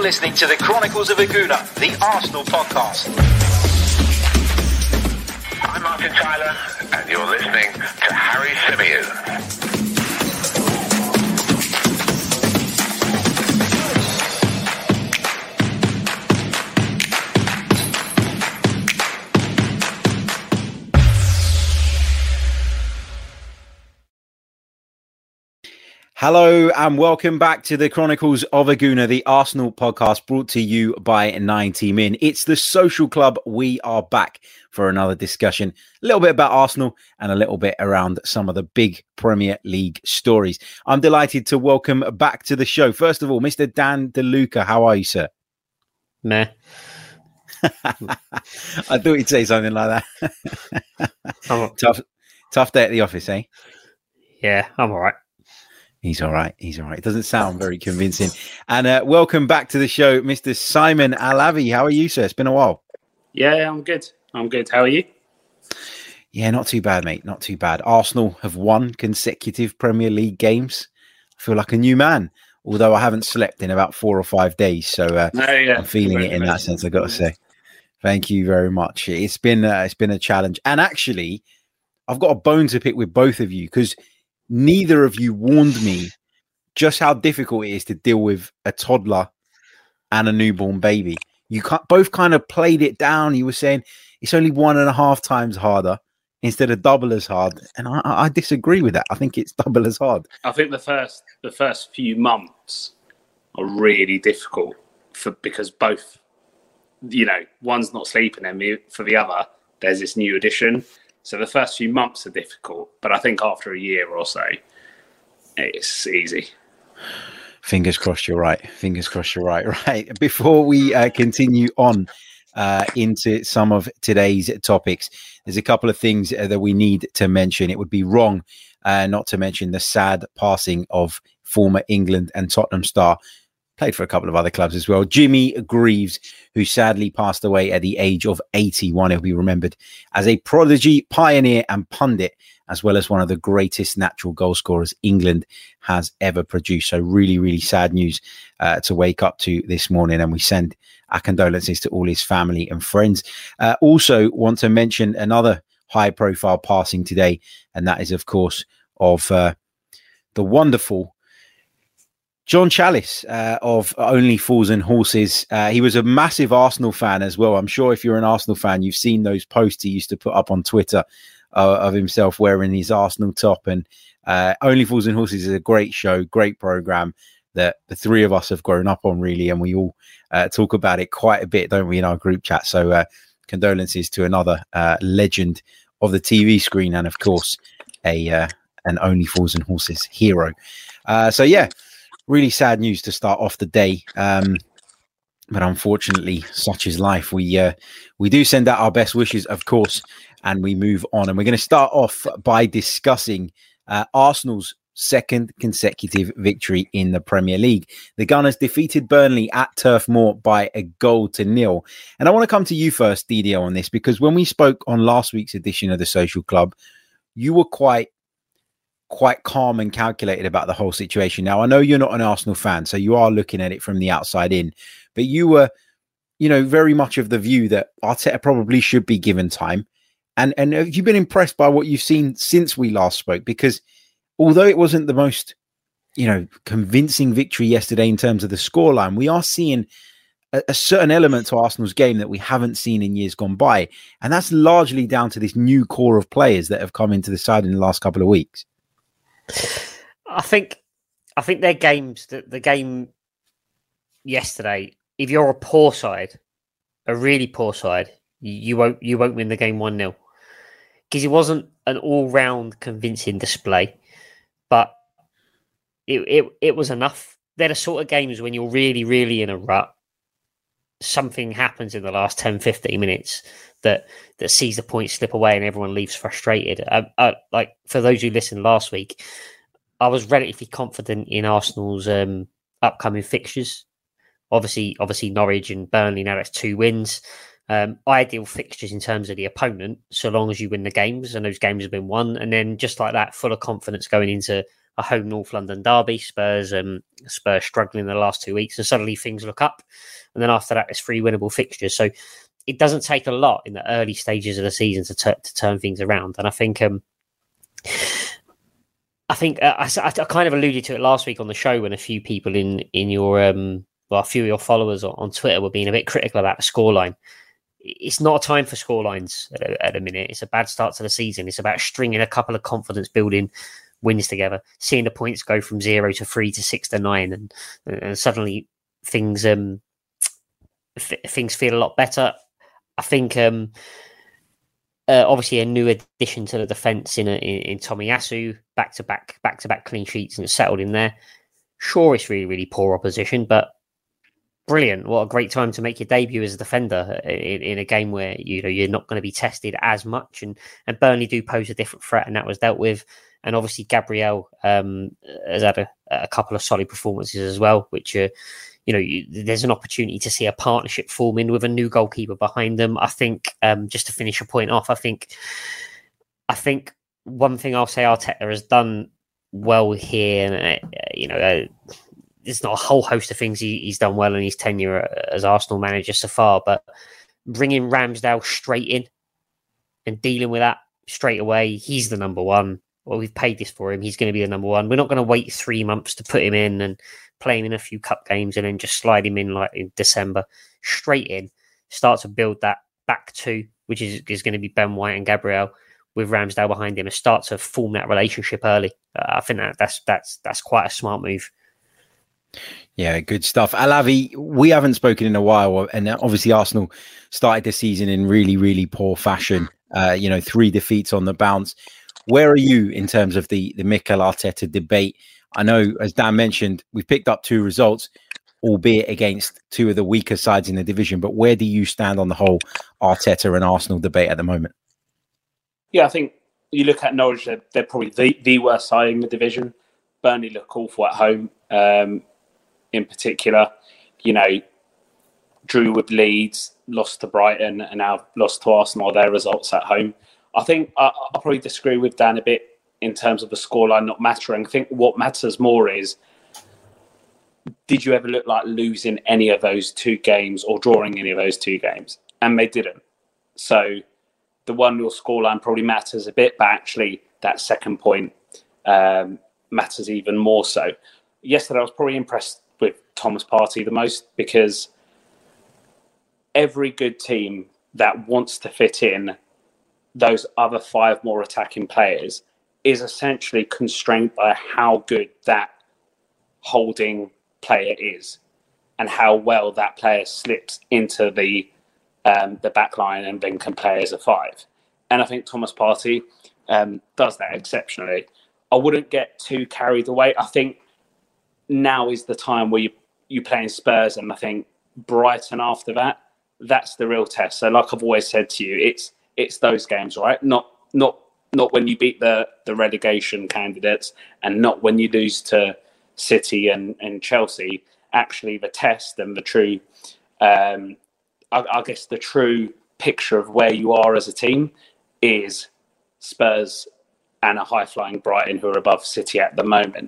listening to the Chronicles of Aguna, the Arsenal podcast. I'm Martin Tyler, and you're listening to Harry Symeou. Hello and welcome back to the Chronicles of Aguna, the Arsenal podcast brought to you by 90 Min. It's the social club. We are back for another discussion, a little bit about Arsenal and a little bit around some of the big Premier League stories. I'm delighted to welcome back to the show. First of all, Mr. Dan DeLuca, how are you, sir? Meh. I thought you'd say something like that. Tough day at the office, eh? Yeah, I'm all right. He's all right. He's all right. It doesn't sound very convincing. And welcome back to the show, Mr. Simon Alavi. How are you, sir? It's been a while. Yeah, I'm good. I'm good. How are you? Yeah, not too bad, mate. Not too bad. Arsenal have won consecutive Premier League games. I feel like a new man, although I haven't slept in about 4 or 5 days. So I'm feeling it in that sense, I've got to say. Thank you very much. It's been a challenge. And actually, I've got a bone to pick with both of you because neither of you warned me just how difficult it is to deal with a toddler and a newborn baby. You both kind of played it down. You were saying it's only 1.5 times harder instead of double as hard. And I disagree with that. I think it's double as hard. I think the first few months are really difficult because both, one's not sleeping and for the other, there's this new addition. So the first few months are difficult, but I think after a year or so, it's easy. Fingers crossed you're right. Fingers crossed you're right. Right. Before we continue on into some of today's topics, there's a couple of things that we need to mention. It would be wrong not to mention the sad passing of former England and Tottenham star, played for a couple of other clubs as well, Jimmy Greaves, who sadly passed away at the age of 81. He'll be remembered as a prodigy, pioneer and pundit, as well as one of the greatest natural goal scorers England has ever produced. So really, really sad news to wake up to this morning. And we send our condolences to all his family and friends. Also want to mention another high profile passing today. And that is, of course, of the wonderful John Chalice of Only Fools and Horses. He was a massive Arsenal fan as well. I'm sure if you're an Arsenal fan, you've seen those posts he used to put up on Twitter of himself wearing his Arsenal top. And Only Fools and Horses is a great show, great program that the three of us have grown up on, really. And we all talk about it quite a bit, don't we, in our group chat. So condolences to another legend of the TV screen and, of course, an Only Fools and Horses hero. Really sad news to start off the day. But unfortunately, such is life. We do send out our best wishes, of course, and we move on. And we're going to start off by discussing Arsenal's second consecutive victory in the Premier League. The Gunners defeated Burnley at Turf Moor by 1-0. And I want to come to you first, Didio, on this, because when we spoke on last week's edition of the Social Club, you were quite calm and calculated about the whole situation. Now, I know you're not an Arsenal fan, so you are looking at it from the outside in, but you were, very much of the view that Arteta probably should be given time. And have you been impressed by what you've seen since we last spoke? Because although it wasn't the most, convincing victory yesterday in terms of the scoreline, we are seeing a certain element to Arsenal's game that we haven't seen in years gone by. And that's largely down to this new core of players that have come into the side in the last couple of weeks. I think their games, the game yesterday, if you're a poor side, a really poor side, you won't win the game 1-0 because it wasn't an all-round convincing display, but it was enough. They're the sort of games when you're really, really in a rut, something happens in the last 10, 15 minutes that sees the point slip away and everyone leaves frustrated. Like for those who listened last week, I was relatively confident in Arsenal's upcoming fixtures. Obviously Norwich and Burnley, now that's 2 wins. Ideal fixtures in terms of the opponent, so long as you win the games, and those games have been won. And then just like that, full of confidence going into a home North London derby. Spurs struggling in the last 2 weeks, and suddenly things look up. And then after that, it's 3 winnable fixtures. So it doesn't take a lot in the early stages of the season to turn things around. And I think I kind of alluded to it last week on the show when a few people in your a few of your followers on Twitter were being a bit critical about the scoreline. It's not a time for scorelines at a minute. It's a bad start to the season. It's about stringing a couple of confidence building wins together, seeing the points go from 0 to 3 to 6 to 9, and suddenly things feel a lot better. I think obviously a new addition to the defence in Tomiyasu, back to back clean sheets and settled in there. Sure, it's really, really poor opposition, but brilliant. What a great time to make your debut as a defender in a game where you're not going to be tested as much, and Burnley do pose a different threat, and that was dealt with. And obviously Gabriel has had a couple of solid performances as well, which there's an opportunity to see a partnership forming with a new goalkeeper behind them. I think just to finish a point off, I think one thing I'll say Arteta has done well here, and there's not a whole host of things he's done well in his tenure as Arsenal manager so far, but bringing Ramsdale straight in and dealing with that straight away, he's the number one. Well, we've paid this for him. He's going to be the number one. We're not going to wait 3 months to put him in and play him in a few cup games and then just slide him in like in December. Straight in, start to build that back two, which is going to be Ben White and Gabriel with Ramsdale behind him, and start to form that relationship early. I think that's quite a smart move. Yeah, good stuff. Alavi, we haven't spoken in a while, and obviously Arsenal started the season in really, really poor fashion. 3 defeats on the bounce. Where are you in terms of the Mikel Arteta debate? I know, as Dan mentioned, we've picked up 2 results, albeit against 2 of the weaker sides in the division. But where do you stand on the whole Arteta and Arsenal debate at the moment? Yeah, I think you look at Norwich, they're probably the worst side in the division. Burnley look awful at home. In particular, drew with Leeds, lost to Brighton, and now lost to Arsenal, their results at home. I think I'll probably disagree with Dan a bit in terms of the scoreline not mattering. I think what matters more is, did you ever look like losing any of those 2 games or drawing any of those 2 games? And they didn't. So the 1-0 scoreline probably matters a bit, but actually that second point matters even more so. Yesterday, I was probably impressed with Thomas Partey the most, because every good team that wants to fit in those other 5 more attacking players is essentially constrained by how good that holding player is and how well that player slips into the back line and then can play as a 5. And I think Thomas Partey does that exceptionally. I wouldn't get too carried away. I think now is the time where you play in Spurs, and I think Brighton after that, that's the real test. So like I've always said to you, it's those games, right? Not when you beat the relegation candidates, and not when you lose to City and Chelsea. Actually, the test and the true, I guess the true picture of where you are as a team is Spurs and a high-flying Brighton, who are above City at the moment.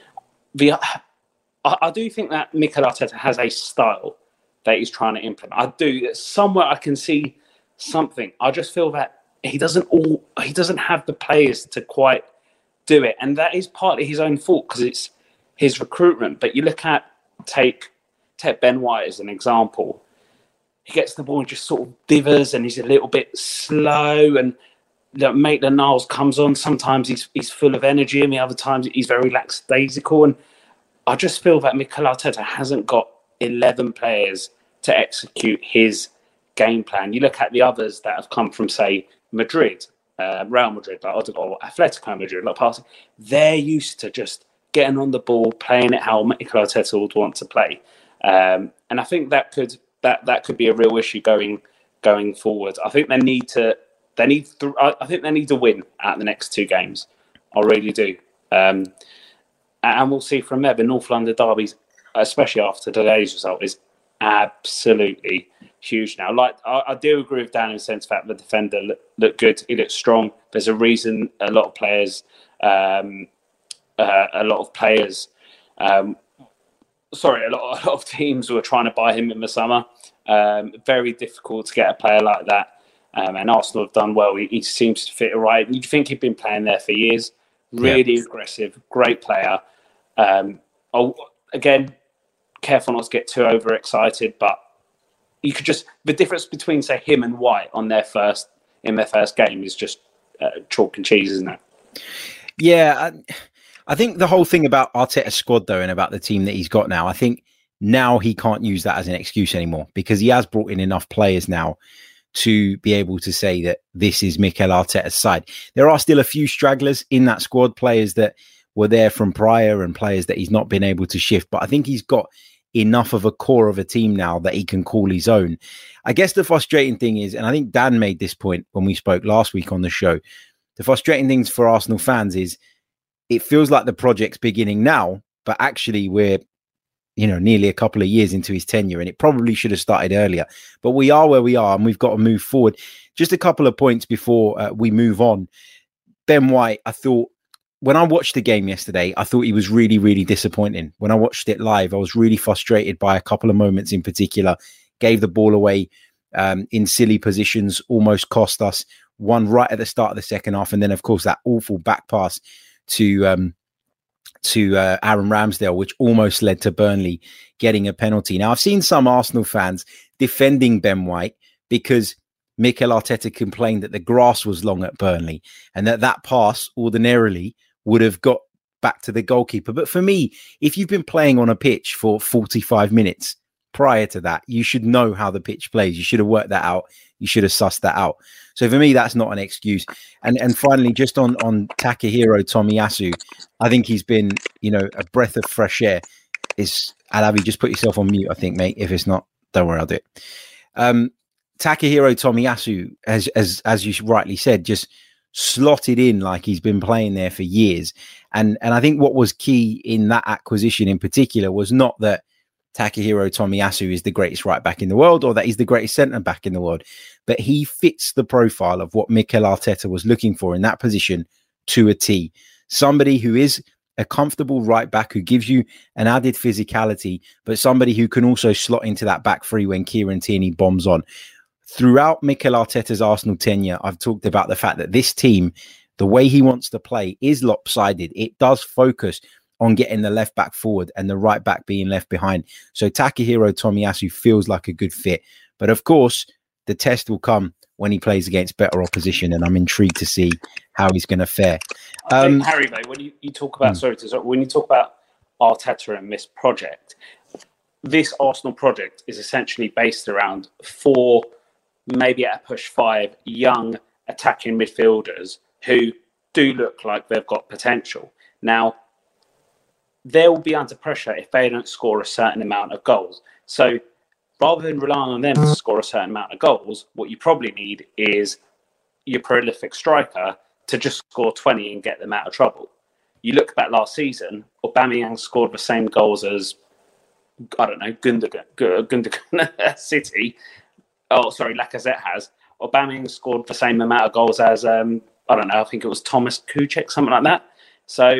I do think that Mikel Arteta has a style that he's trying to implement. I do. Somewhere I can see something. I just feel that he doesn't have the players to quite do it, and that is partly his own fault because it's his recruitment. But you look at take Ben White as an example. He gets the ball and just sort of divers, and he's a little bit slow. And Maitland-Niles comes on. Sometimes he's full of energy, and the other times he's very lackadaisical. And I just feel that Mikel Arteta hasn't got 11 players to execute his game plan. You look at the others that have come from, say, Madrid, Real Madrid, or Atletico Madrid, like Partey. They're used to just getting on the ball, playing it how Mikel Arteta would want to play, and I think that could be a real issue going forward. I think they need to win at the next 2 games. I really do, and we'll see from there. The North London derbies, especially after today's result, is absolutely huge now. Like I do agree with Dan in the sense that the defender looked good. He looked strong. There's a reason a lot of players a lot of players. A lot of teams were trying to buy him in the summer. Very difficult to get a player like that. And Arsenal have done well. He seems to fit right. You'd think he'd been playing there for years. Really aggressive, great player. Again, careful not to get too overexcited, but you could just, the difference between, say, him and White in their first game is just chalk and cheese, isn't it? Yeah, I think the whole thing about Arteta's squad, though, and about the team that he's got now, I think now he can't use that as an excuse anymore, because he has brought in enough players now to be able to say that this is Mikel Arteta's side. There are still a few stragglers in that squad, players that were there from prior and players that he's not been able to shift. But I think he's got enough of a core of a team now that he can call his own. I guess the frustrating thing is, and I think Dan made this point when we spoke last week on the show, the frustrating things for Arsenal fans is it feels like the project's beginning now, but actually we're, nearly a couple of years into his tenure, and it probably should have started earlier. But we are where we are, and we've got to move forward. Just a couple of points before we move on. Ben White, I thought, when I watched the game yesterday, I thought he was really, really disappointing. When I watched it live, I was really frustrated by a couple of moments in particular. Gave the ball away in silly positions, almost cost us one right at the start of the second half. And then, of course, that awful back pass to Aaron Ramsdale, which almost led to Burnley getting a penalty. Now, I've seen some Arsenal fans defending Ben White because Mikel Arteta complained that the grass was long at Burnley and that pass ordinarily would have got back to the goalkeeper. But for me, if you've been playing on a pitch for 45 minutes prior to that, you should know how the pitch plays. You should have worked that out. You should have sussed that out. So for me, that's not an excuse. And finally, just on Takahiro Tomiyasu, I think he's been, a breath of fresh air. Alavi, just put yourself on mute, I think, mate. If it's not, don't worry, I'll do it. Takahiro Tomiyasu, as you rightly said, just slotted in like he's been playing there for years. And I think what was key in that acquisition in particular was not that Takahiro Tomiyasu is the greatest right back in the world or that he's the greatest centre back in the world, but he fits the profile of what Mikel Arteta was looking for in that position to a T. Somebody who is a comfortable right back who gives you an added physicality, but somebody who can also slot into that back three when Kieran Tierney bombs on. Throughout Mikel Arteta's Arsenal tenure, I've talked about the fact that this team, the way he wants to play is lopsided. It does focus on getting the left back forward and the right back being left behind. So Takahiro Tomiyasu feels like a good fit. But of course, the test will come when he plays against better opposition, and I'm intrigued to see how he's going to fare. I think, Harry, though, when you talk about, when you talk about Arteta and this project, this Arsenal project is essentially based around 4, maybe at a push 5, young attacking midfielders who do look like they've got potential. Now, they will be under pressure if they don't score a certain amount of goals. So rather than relying on them to score a certain amount of goals, what you probably need is your prolific striker to just score 20 and get them out of trouble. You look back last season, Aubameyang scored the same goals as, Gundogan City. Oh, sorry, Lacazette has. Aubameyang scored the same amount of goals as, I think it was Thomas Kucek, something like that. So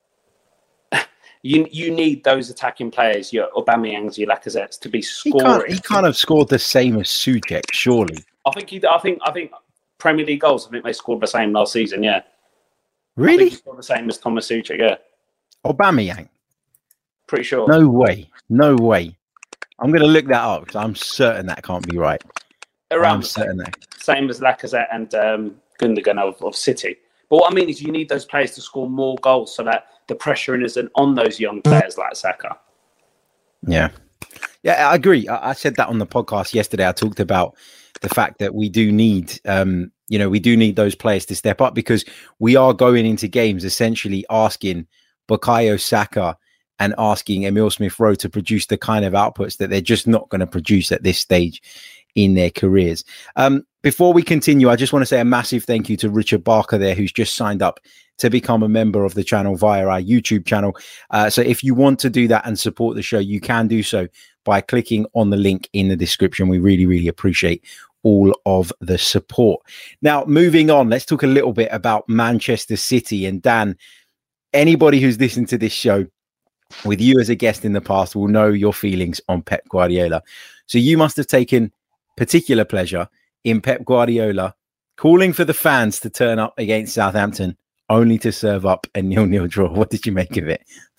you need those attacking players, your Aubameyangs, your Lacazettes, to be scoring. He can't have scored the same as Souček, surely. I think Premier League goals, I think they scored the same last season, yeah. Really? I think he scored the same as Thomas Souček, yeah. Aubameyang? Pretty sure. No way. I'm going to look that up because I'm certain that can't be right. I'm certain that. Same as Lacazette and Gundogan of City. But what I mean is you need those players to score more goals so that the pressure isn't on those young players like Saka. Yeah, I agree. I said that on the podcast yesterday. I talked about the fact that we do need, we do need those players to step up because we are going into games essentially asking Bukayo Saka and asking Emile Smith-Rowe to produce the kind of outputs that they're just not going to produce at this stage in their careers. Before we continue, I just want to say a massive thank you to Richard Barker there, who's just signed up to become a member of the channel via our YouTube channel. So if you want to do that and support the show, you can do so by clicking on the link in the description. We really, really appreciate all of the support. Now, moving on, let's talk a little bit about Manchester City. And Dan, anybody who's listened to this show with you as a guest in the past will know your feelings on Pep Guardiola. So you must have taken particular pleasure in Pep Guardiola calling for the fans to turn up against Southampton, only to serve up a 0-0 draw. What did you make of it?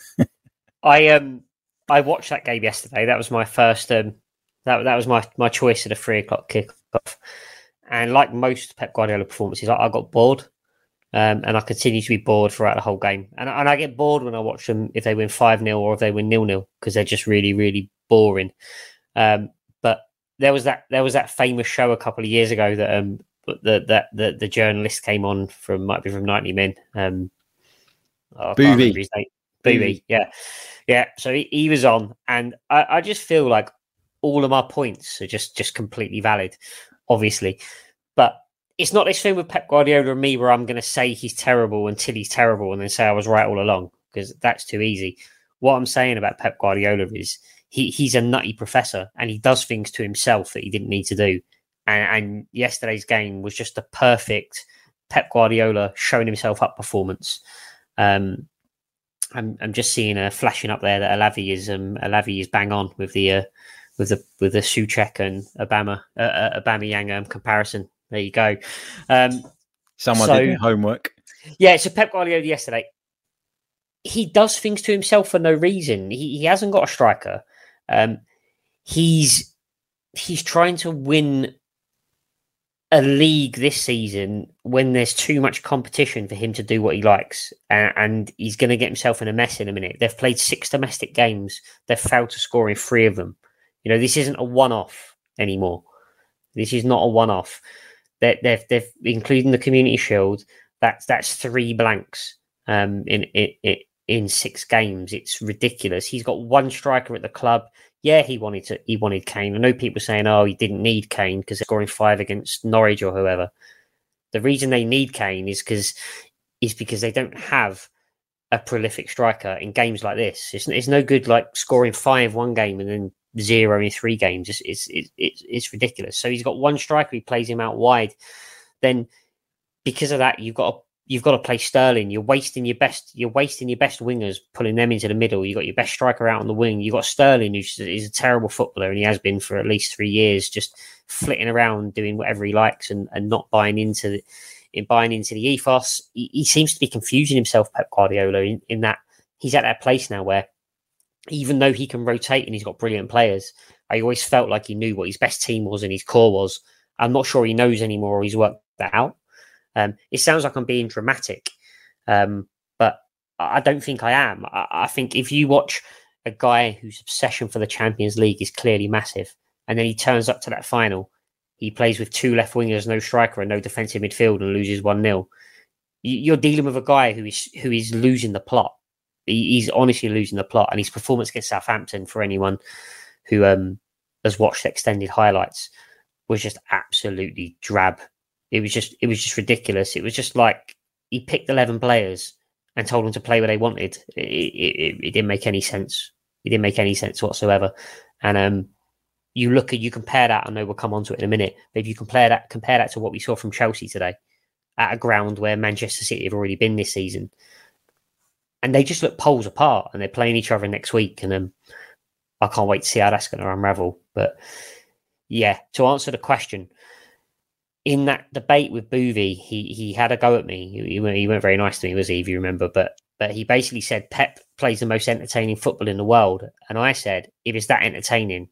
I watched that game yesterday. That was my first. That was my choice at a 3:00 kickoff. And like most Pep Guardiola performances, I got bored. And I continue to be bored throughout the whole game. And I get bored when I watch them if they win 5-0 or if they win 0-0 because they're just really, really boring. But there was that famous show a couple of years ago that the journalist came on might be from 90 Min. Booby, yeah. So he was on, and I just feel like all of my points are just completely valid, obviously. But it's not this thing with Pep Guardiola and me where I'm going to say he's terrible until he's terrible and then say I was right all along, because that's too easy. What I'm saying about Pep Guardiola is he's a nutty professor and he does things to himself that he didn't need to do. And yesterday's game was just a perfect Pep Guardiola showing himself up performance. I'm just seeing a flashing up there that Alavi is bang on with the Souček and Aubameyang comparison. There you go. Someone did their homework. Yeah, so Pep Guardiola yesterday, he does things to himself for no reason. He hasn't got a striker. He's trying to win a league this season when there's too much competition for him to do what he likes, and he's going to get himself in a mess in a minute. They've played 6 domestic games. They've failed to score in 3 of them. You know, this isn't a one-off anymore. This is not a one-off. They've including the Community Shield. That's 3 blanks in 6 games. It's ridiculous. He's got 1 striker at the club. Yeah, he wanted Kane. I know people saying, "Oh, he didn't need Kane because they're scoring 5 against Norwich or whoever." The reason they need Kane is because they don't have a prolific striker in games like this. It's no good like scoring 5 one game and then 0 in 3 games. It's ridiculous. So he's got 1 striker. He plays him out wide. Then because of that, you've got to play Sterling. You're wasting your best wingers, pulling them into the middle. You've got your best striker out on the wing. You've got Sterling, who's a terrible footballer, and he has been for at least 3 years, just flitting around doing whatever he likes and not buying into the ethos. He seems to be confusing himself, Pep Guardiola, in that he's at that place now where even though he can rotate and he's got brilliant players, I always felt like he knew what his best team was and his core was. I'm not sure he knows anymore or he's worked that out. It sounds like I'm being dramatic, but I don't think I am. I think if you watch a guy whose obsession for the Champions League is clearly massive, and then he turns up to that final, he plays with 2 left wingers, no striker and no defensive midfield and loses 1-0. You're dealing with a guy who is losing the plot. He's honestly losing the plot, and his performance against Southampton, for anyone who has watched extended highlights, was just absolutely drab. It was just ridiculous. It was just like he picked 11 players and told them to play where they wanted. It didn't make any sense. It didn't make any sense whatsoever. And you compare that. I know we'll come on to it in a minute. But if you compare that to what we saw from Chelsea today, at a ground where Manchester City have already been this season, and they just look poles apart, and they're playing each other next week. And I can't wait to see how that's going to unravel. But yeah, to answer the question. In that debate with Boovy, he had a go at me. He weren't very nice to me, was he, if you remember? But he basically said Pep plays the most entertaining football in the world. And I said, if it's that entertaining,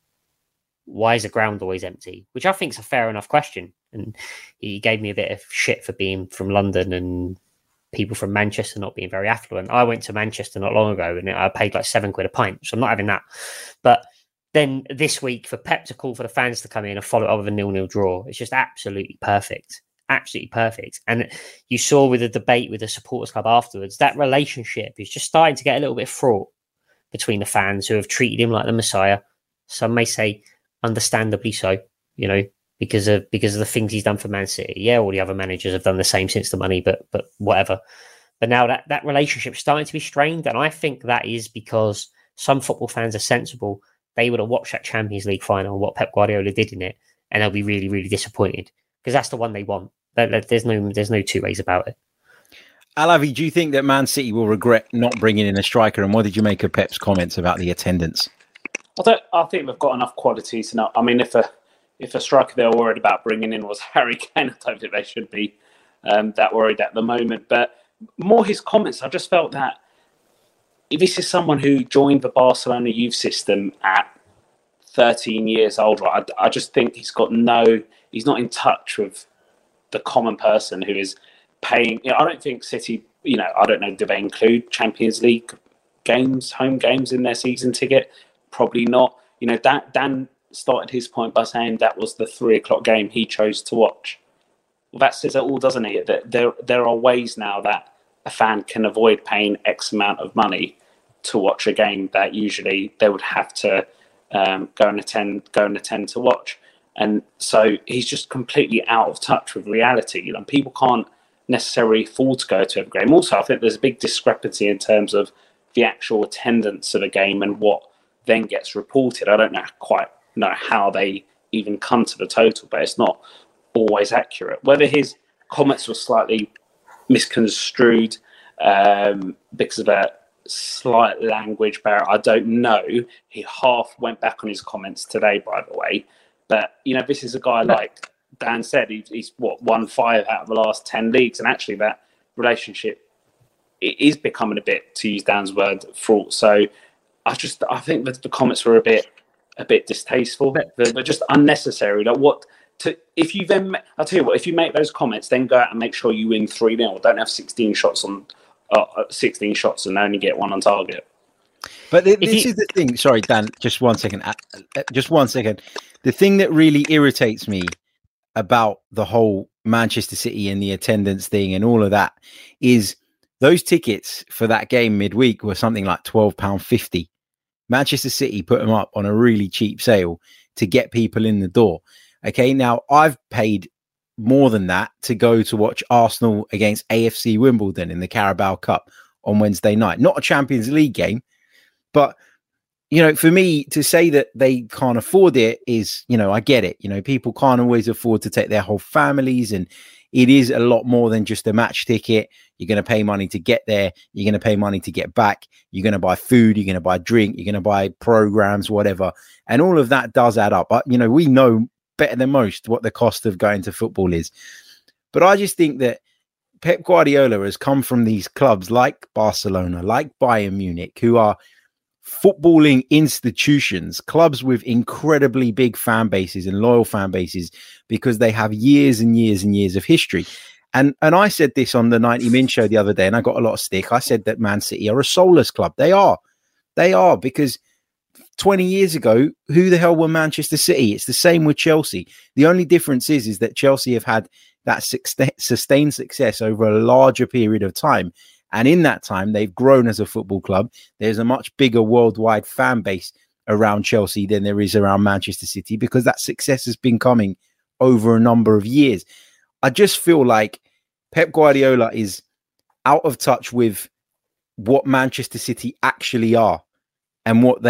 why is the ground always empty? Which I think is a fair enough question. And he gave me a bit of shit for being from London and people from Manchester not being very affluent. I went to Manchester not long ago and I paid like £7 a pint. So I'm not having that. But then this week, for Pep to call for the fans to come in and follow it up with a 0-0 draw, it's just absolutely perfect. Absolutely perfect. And you saw with the debate with the supporters club afterwards, that relationship is just starting to get a little bit fraught between the fans who have treated him like the Messiah. Some may say understandably so, you know, because of the things he's done for Man City. Yeah, all the other managers have done the same since the money, but whatever. But now that relationship's starting to be strained, and I think that is because some football fans are sensible. They would have watched that Champions League final and what Pep Guardiola did in it, and they'll be really, really disappointed because that's the one they want. There's no 2 ways about it. Alavi, do you think that Man City will regret not bringing in a striker? And what did you make of Pep's comments about the attendance? I think they've got enough quality to know. I mean, if a striker they're worried about bringing in was Harry Kane, I don't think they should be that worried at the moment. But more his comments, I just felt that if this is someone who joined the Barcelona youth system at 13 years old, right? I just think he's not in touch with the common person who is paying. I don't think City, I don't know, do they include Champions League games, home games in their season ticket? Probably not. Dan started his point by saying that was the 3:00 game he chose to watch. Well, that says it all, doesn't it? That there are ways now that a fan can avoid paying X amount of money to watch a game that usually they would have to go and attend to watch. And so he's just completely out of touch with reality. People can't necessarily afford to go to a game. Also, I think there's a big discrepancy in terms of the actual attendance of a game and what then gets reported. I don't quite know how they even come to the total, but it's not always accurate. Whether his comments were slightly misconstrued because of a slight language barrier, I don't know. He half went back on his comments today, by the way. But, this is a guy, like Dan said, he's won 5 out of the last 10 leagues. And actually that relationship is becoming a bit, to use Dan's word, fraught. So I think that the comments were a bit distasteful. They're just unnecessary. Like if you make those comments, then go out and make sure you win 3-0. Don't have 16 shots and only get 1 on target. But this is the thing. Sorry, Dan, just 1 second. Just 1 second. The thing that really irritates me about the whole Manchester City and the attendance thing and all of that is those tickets for that game midweek were something like £12.50. Manchester City put them up on a really cheap sale to get people in the door. Okay, now I've paid more than that to go to watch Arsenal against AFC Wimbledon in the Carabao Cup on Wednesday night. Not a Champions League game, but for me to say that they can't afford it is, I get it. People can't always afford to take their whole families, and it is a lot more than just a match ticket. You're going to pay money to get there. You're going to pay money to get back. You're going to buy food. You're going to buy drink. You're going to buy programs, whatever. And all of that does add up. But, we know better than most what the cost of going to football is. But I just think that Pep Guardiola has come from these clubs like Barcelona, like Bayern Munich, who are footballing institutions, clubs with incredibly big fan bases and loyal fan bases because they have years and years and years of history. And I said this on the 90 Min show the other day, and I got a lot of stick. I said that Man City are a soulless club. They are because 20 years ago, who the hell were Manchester City? It's the same with Chelsea. The only difference is that Chelsea have had that sustained success over a larger period of time. And in that time, they've grown as a football club. There's a much bigger worldwide fan base around Chelsea than there is around Manchester City because that success has been coming over a number of years. I just feel like Pep Guardiola is out of touch with what Manchester City actually are and what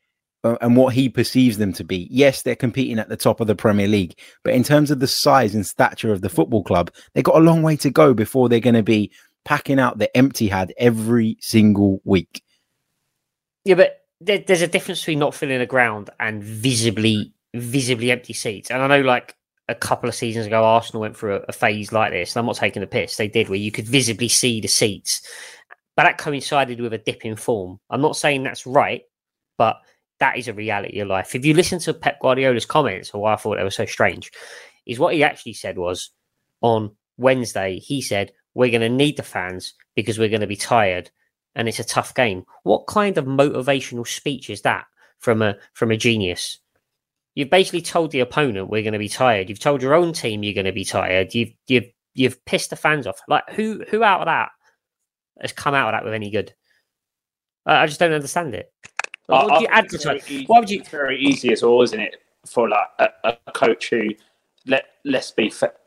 he perceives them to be. Yes, they're competing at the top of the Premier League, but in terms of the size and stature of the football club, they've got a long way to go before they're going to be packing out the empty had every single week. Yeah, but there's a difference between not filling a ground and visibly empty seats. And I know, like, a couple of seasons ago, Arsenal went through a phase like this. And I'm not taking the piss. They did, where you could visibly see the seats. But that coincided with a dip in form. I'm not saying that's right, but that is a reality of life. If you listen to Pep Guardiola's comments, or why I thought they were so strange, is what he actually said was on Wednesday, he said, we're going to need the fans because we're going to be tired and it's a tough game. What kind of motivational speech is that from a genius? You've basically told the opponent we're going to be tired. You've told your own team you're going to be tired. You've pissed the fans off. Like who out of that has come out of that with any good? I just don't understand it. What would you advertise? Why would you? It's very easy as well, isn't it, for like a coach who let's be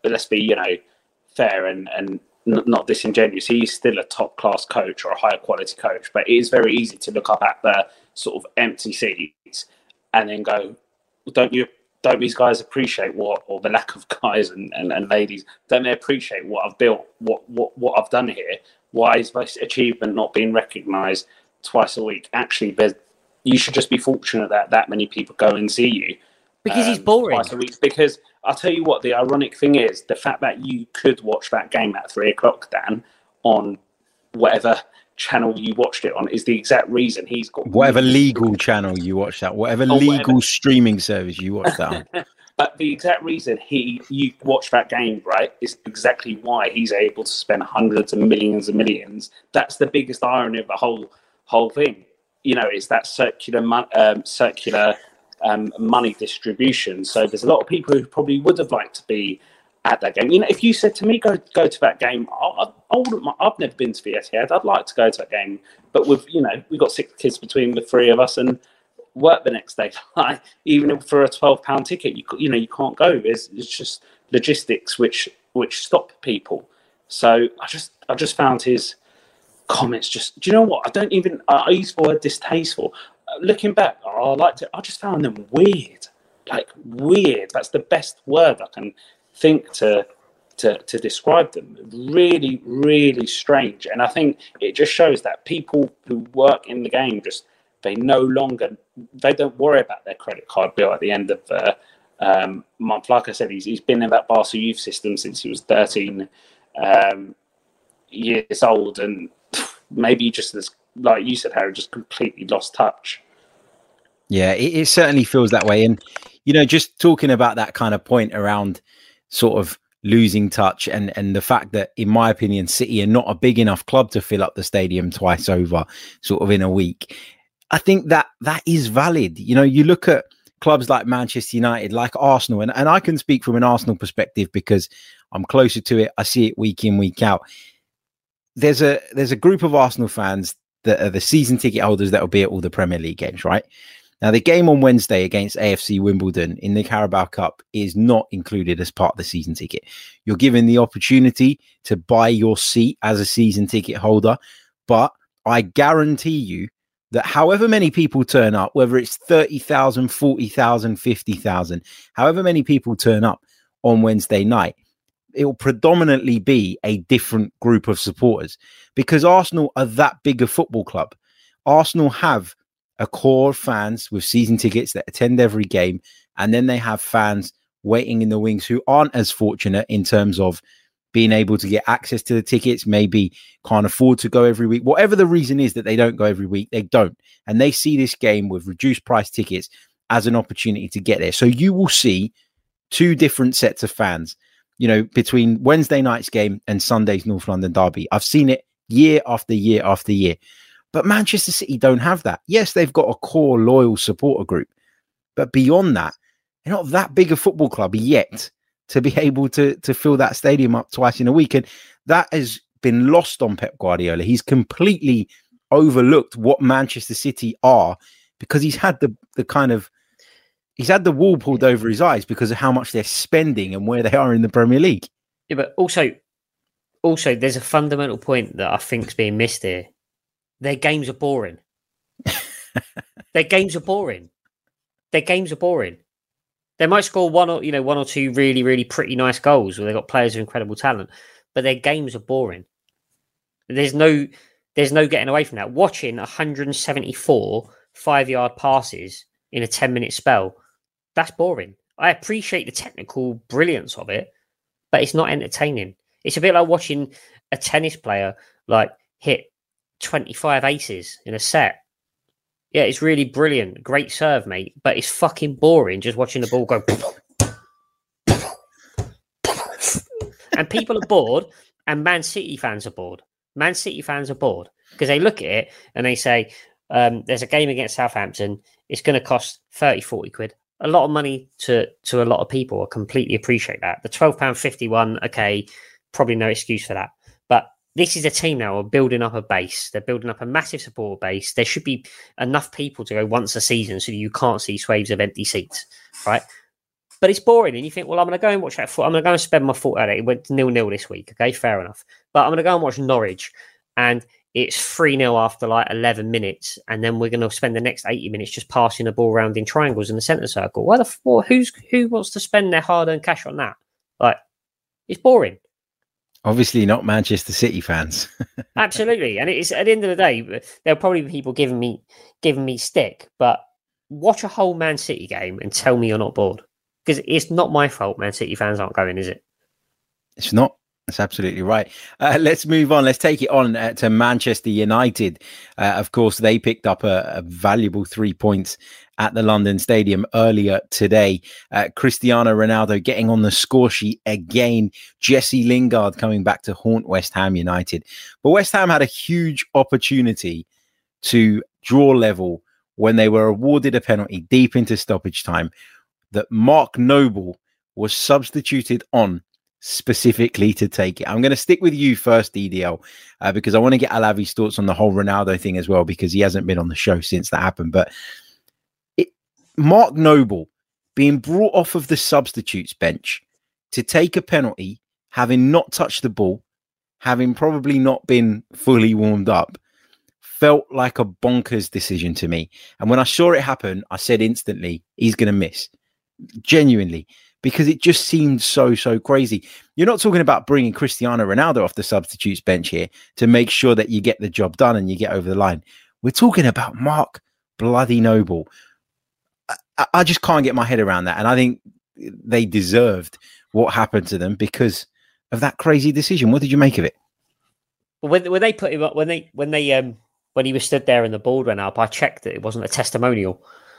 fair and not disingenuous. He's still a top class coach or a higher quality coach, but it is very easy to look up at the sort of empty seats and then go, don't these guys appreciate or the lack of guys and ladies, don't they appreciate what I've built, what I've done here? why is this achievement not being recognised twice a week? Actually, you should just be fortunate that many people go and see you. Because he's boring. Twice a week. Because I'll tell you what, the ironic thing is, the fact that you could watch that game at 3:00, Dan, on whatever channel you watched it on, is the exact reason he's got... Whatever legal channel you watch that, whatever legal streaming service you watch that on. But the exact reason you watch that game, right, is exactly why he's able to spend hundreds of millions and millions. That's the biggest irony of the whole thing. You know, it's that circular money distribution. So there's a lot of people who probably would have liked to be at that game. You know, if you said to me, go to that game, I've never been to the Etihad. I'd like to go to that game. But we've got 6 kids between the 3 of us and work the next day. Like, even for a £12 ticket, you can't go. It's just logistics which stop people. So I just found his comments just, do you know what? I use the word distasteful. Looking back, I liked it. I just found them weird. Like, weird. That's the best word I can think to describe them. Really, really strange. And I think it just shows that people who work in the game they don't worry about their credit card bill at the end of the month. Like I said, he's been in that Barca youth system since he was 13 years old, and maybe just as, like you said, Harry, just completely lost touch. Yeah, it certainly feels that way. And, just talking about that kind of point around sort of losing touch and the fact that, in my opinion, City are not a big enough club to fill up the stadium twice over sort of in a week. I think that is valid. You look at clubs like Manchester United, like Arsenal, and I can speak from an Arsenal perspective because I'm closer to it. I see it week in, week out. There's a group of Arsenal fans that are the season ticket holders that will be at all the Premier League games, right? Now, the game on Wednesday against AFC Wimbledon in the Carabao Cup is not included as part of the season ticket. You're given the opportunity to buy your seat as a season ticket holder, but I guarantee you that however many people turn up, whether it's 30,000, 40,000, 50,000, however many people turn up on Wednesday night, it will predominantly be a different group of supporters because Arsenal are that big a football club. Arsenal have a core of fans with season tickets that attend every game, and then they have fans waiting in the wings who aren't as fortunate in terms of being able to get access to the tickets, maybe can't afford to go every week. Whatever the reason is that they don't go every week, they don't. And they see this game with reduced price tickets as an opportunity to get there. So you will see 2 different sets of fans, between Wednesday night's game and Sunday's North London derby. I've seen it year after year after year. But Manchester City don't have that. Yes, they've got a core loyal supporter group. But beyond that, they're not that big a football club yet to be able to fill that stadium up twice in a week. And that has been lost on Pep Guardiola. He's completely overlooked what Manchester City are because he's had the wool pulled over his eyes because of how much they're spending and where they are in the Premier League. Yeah, but also there's a fundamental point that I think's being missed here. Their games are boring. Their games are boring. They might score one or two really, really pretty nice goals where they've got players of incredible talent, but their games are boring. There's no getting away from that. Watching 174 5-yard passes in a 10-minute spell, that's boring. I appreciate the technical brilliance of it, but it's not entertaining. It's a bit like watching a tennis player hit 25 aces in a set. Yeah, it's really brilliant. Great serve, mate. But it's fucking boring just watching the ball go. And people are bored, and Man City fans are bored. Man City fans are bored because they look at it and they say, there's a game against Southampton. It's going to cost 30, 40 quid. A lot of money to a lot of people. I completely appreciate that. The £12.51, okay, probably no excuse for that. But this is a team now building up a base. They're building up a massive support base. There should be enough people to go once a season so you can't see swaves of empty seats, right? But it's boring. And you think, well, I'm going to go and watch that. I'm going to go and spend my thought at it. It went 0-0 this week. Okay, fair enough. But I'm going to go and watch Norwich. And it's 3-0 after 11 minutes. And then we're going to spend the next 80 minutes just passing the ball around in triangles in the centre circle. Why who wants to spend their hard-earned cash on that? It's boring. Obviously not Manchester City fans. Absolutely. And it's at the end of the day, there'll probably be people giving me stick, but watch a whole Man City game and tell me you're not bored. Because it's not my fault Man City fans aren't going, is it? It's not. That's absolutely right. Let's move on. Let's take it on to Manchester United. Of course, they picked up a valuable 3 points at the London Stadium earlier today. Cristiano Ronaldo getting on the score sheet again. Jesse Lingard coming back to haunt West Ham United. But West Ham had a huge opportunity to draw level when they were awarded a penalty deep into stoppage time that Mark Noble was substituted on specifically to take it. I'm going to stick with you first, DDL, because I want to get Alavi's thoughts on the whole Ronaldo thing as well, because he hasn't been on the show since that happened. But Mark Noble being brought off of the substitutes bench to take a penalty, having not touched the ball, having probably not been fully warmed up, felt like a bonkers decision to me. And when I saw it happen, I said instantly, he's going to miss. Genuinely. Because it just seemed so crazy. You're not talking about bringing Cristiano Ronaldo off the substitutes bench here to make sure that you get the job done and you get over the line. We're talking about Mark bloody Noble. I just can't get my head around that. And I think they deserved what happened to them because of that crazy decision. What did you make of it? When they put him up, when he was stood there and the ball went up, I checked that it wasn't a testimonial.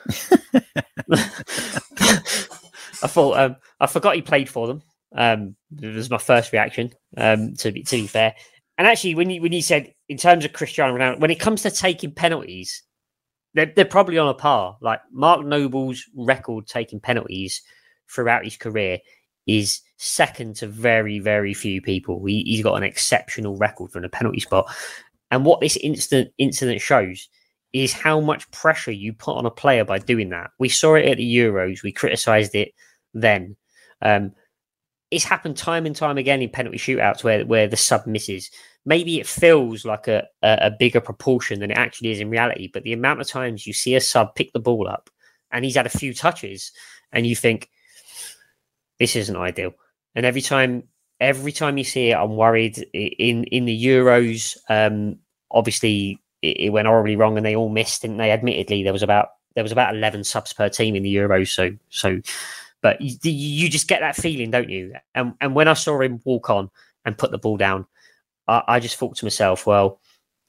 I thought I forgot he played for them. It was my first reaction. To be fair, and actually, when you said in terms of Cristiano Ronaldo, when it comes to taking penalties, they're probably on a par. Like Mark Noble's record taking penalties throughout his career is second to very, very few people. He's got an exceptional record from the penalty spot. And what this incident shows is how much pressure you put on a player by doing that. We saw it at the Euros. We criticised it then. It's happened time and time again in penalty shootouts where the sub misses. Maybe it feels like a bigger proportion than it actually is in reality, but the amount of times you see a sub pick the ball up and he's had a few touches and you think, this isn't ideal. And every time you see it, I'm worried. In the Euros, obviously, it went horribly wrong and they all missed, and they admittedly there was about 11 subs per team in the Euros. So, but you just get that feeling, don't you? And when I saw him walk on and put the ball down, I just thought to myself, well,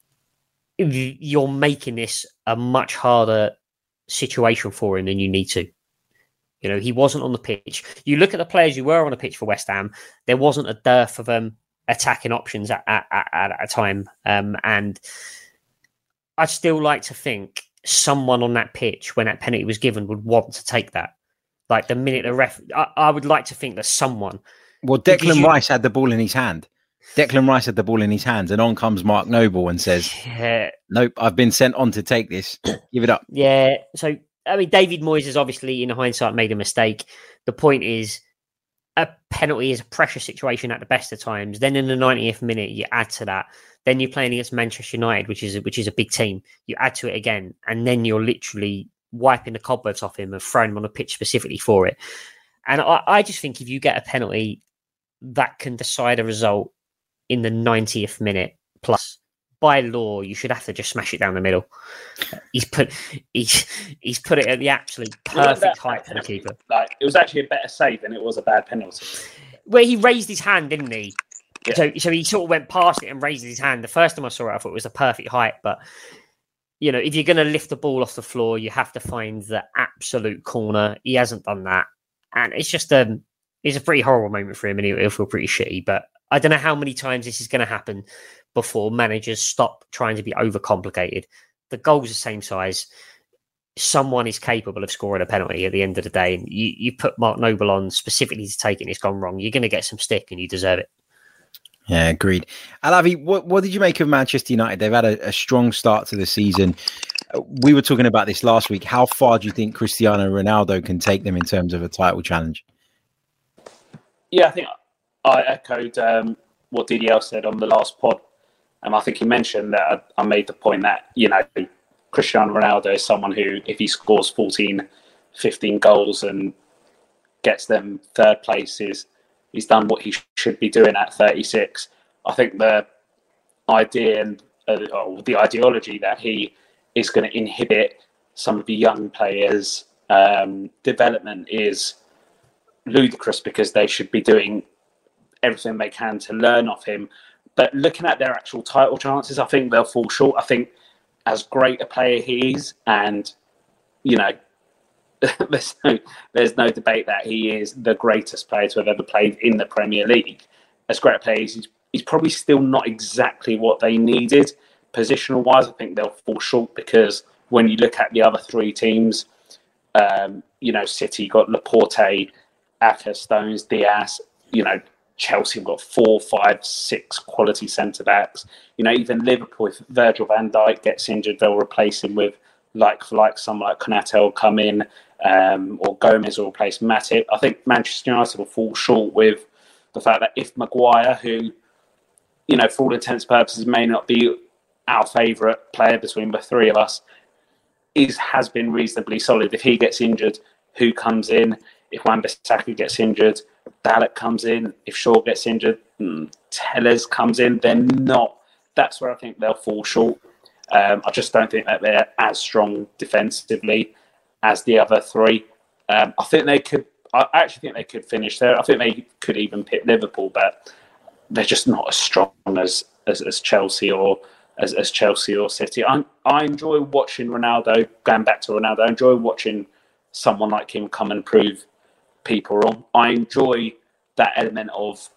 you're making this a much harder situation for him than you need to. You know, he wasn't on the pitch. You look at the players who were on the pitch for West Ham, there wasn't a dearth of attacking options at a time, and I'd still like to think someone on that pitch when that penalty was given would want to take that. Like the minute the ref, I would like to think that someone. Well, Declan Rice had the ball in his hand. Declan Rice had the ball in his hands, and on comes Mark Noble and says, "Nope, I've been sent on to take this. Give it up." Yeah. So I mean, David Moyes has obviously, in hindsight, made a mistake. The point is, a penalty is a pressure situation at the best of times. Then in the 90th minute, you add to that. Then you're playing against Manchester United, which is a big team. You add to it again, and then you're literally wiping the cobwebs off him and throwing him on a pitch specifically for it. And I just think if you get a penalty that can decide a result in the 90th minute plus, by law, you should have to just smash it down the middle. He's put it at the absolute perfect height for the keeper. Like, it was actually a better save than it was a bad penalty. Where he raised his hand, didn't he? Yeah. So he sort of went past it and raised his hand. The first time I saw it, I thought it was a perfect height. But, you know, if you're going to lift the ball off the floor, you have to find the absolute corner. He hasn't done that. And it's just it's a pretty horrible moment for him, and he'll feel pretty shitty. But I don't know how many times this is going to happen before managers stop trying to be overcomplicated. The goal's the same size. Someone is capable of scoring a penalty at the end of the day. And you put Mark Noble on specifically to take it and it's gone wrong. You're going to get some stick and you deserve it. Yeah, agreed. Alavi, what did you make of Manchester United? They've had a strong start to the season. We were talking about this last week. How far do you think Cristiano Ronaldo can take them in terms of a title challenge? Yeah, I think I echoed what DDL said on the last pod. I think he mentioned that I made the point that, you know, Cristiano Ronaldo is someone who, if he scores 14, 15 goals and gets them third places, He's done what he should be doing at 36. I think the idea and the ideology that he is going to inhibit some of the young players' development is ludicrous, because they should be doing everything they can to learn off him. But looking at their actual title chances, I think they'll fall short. I think as great a player he is, and there's no debate that he is the greatest player to have ever played in the Premier League. As great a player, he's probably still not exactly what they needed. Positional wise, I think they'll fall short, because when you look at the other three teams, City got Laporte, Aka, Stones, Diaz. Chelsea have got 4, 5, 6 quality centre backs. Even Liverpool, if Virgil van Dijk gets injured, they'll replace him with someone like Konate will come in, or Gomez will replace Matip. I think Manchester United will fall short with the fact that if Maguire, who, for all intents and purposes, may not be our favourite player between the three of us, has been reasonably solid. If he gets injured, who comes in? If Wan-Bissaka gets injured, Dalot comes in. If Shaw gets injured, Tellez comes in. They're not. That's where I think they'll fall short. I just don't think that they're as strong defensively as the other three. I think they could. I actually think they could finish there. I think they could even pick Liverpool, but they're just not as strong as Chelsea or as Chelsea or City. I enjoy watching Ronaldo. Going back to Ronaldo, I enjoy watching someone like him come and prove people wrong. I enjoy that element of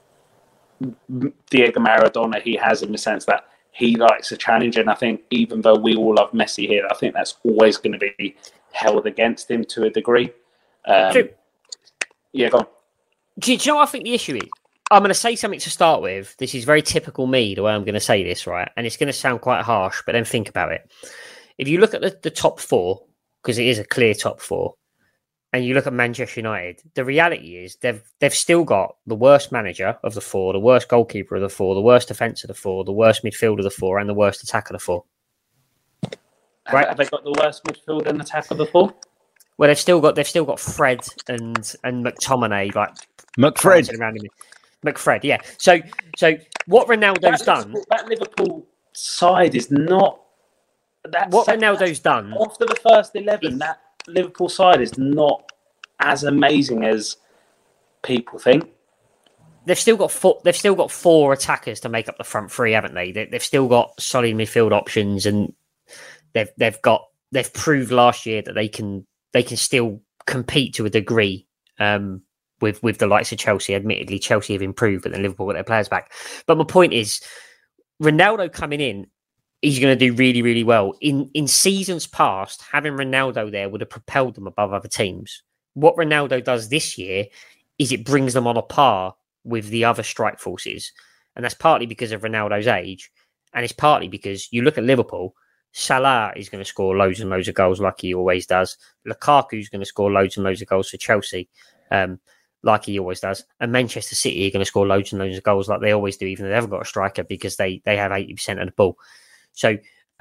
Diego Maradona he has, in the sense that he likes a challenge, and I think even though we all love Messi here, I think that's always going to be held against him to a degree. Yeah, go on. Do you know what I think the issue is? I'm going to say something to start with. This is very typical me, the way I'm going to say this, right? And it's going to sound quite harsh, but then think about it. If you look at the top four, because it is a clear top four, and you look at Manchester United, the reality is they've still got the worst manager of the four, the worst goalkeeper of the four, the worst defence of the four, the worst midfield of the four, and the worst attack of the four. Right? Have they got the worst midfield and attack of the four? Well, they've still got Fred and McTominay, like McFred around him. McFred, yeah. So what Ronaldo's done? That Liverpool side is not. Ronaldo's done after the first 11, that Liverpool side is not as amazing as people think. They've still got four attackers to make up the front three, haven't they? They've still got solid midfield options, and they've proved last year that they can still compete to a degree with the likes of Chelsea. Admittedly, Chelsea have improved, but then Liverpool got their players back. But my point is, Ronaldo coming in, he's going to do really, really well. In seasons past, having Ronaldo there would have propelled them above other teams. What Ronaldo does this year is it brings them on a par with the other strike forces. And that's partly because of Ronaldo's age. And it's partly because you look at Liverpool, Salah is going to score loads and loads of goals like he always does. Lukaku's going to score loads and loads of goals for Chelsea, like he always does. And Manchester City are going to score loads and loads of goals like they always do, even though they haven't got a striker, because they have 80% of the ball. So,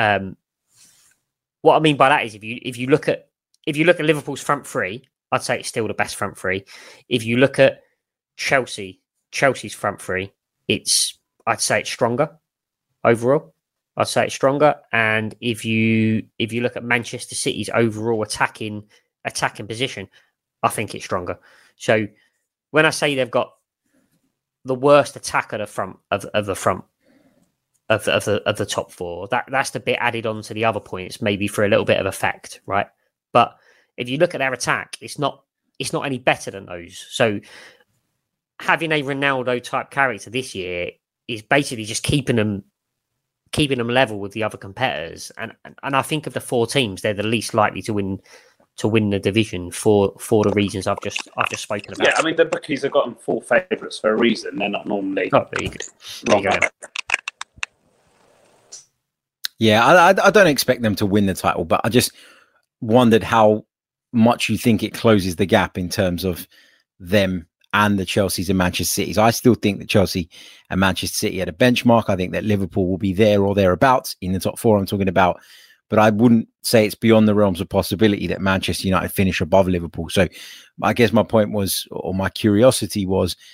what I mean by that is, if you look at Liverpool's front three, I'd say it's still the best front three. If you look at Chelsea's front three, I'd say it's stronger overall. I'd say it's stronger. And if you look at Manchester City's overall attacking position, I think it's stronger. So when I say they've got the worst attack at the front of the top four, that's the bit added on to the other points, maybe for a little bit of effect, right? But if you look at their attack, it's not any better than those. So having a Ronaldo type character this year is basically just keeping them level with the other competitors. And I think of the four teams, they're the least likely to win the division for the reasons I've just spoken about. Yeah, I mean, the bookies have gotten full favourites for a reason. They're not normally. Oh, there you go. Yeah, I don't expect them to win the title, but I just wondered how much you think it closes the gap in terms of them and the Chelseas and Manchester Cities. I still think that Chelsea and Manchester City are a benchmark. I think that Liverpool will be there or thereabouts in the top four I'm talking about, but I wouldn't say it's beyond the realms of possibility that Manchester United finish above Liverpool. So I guess my point was, or my curiosity was,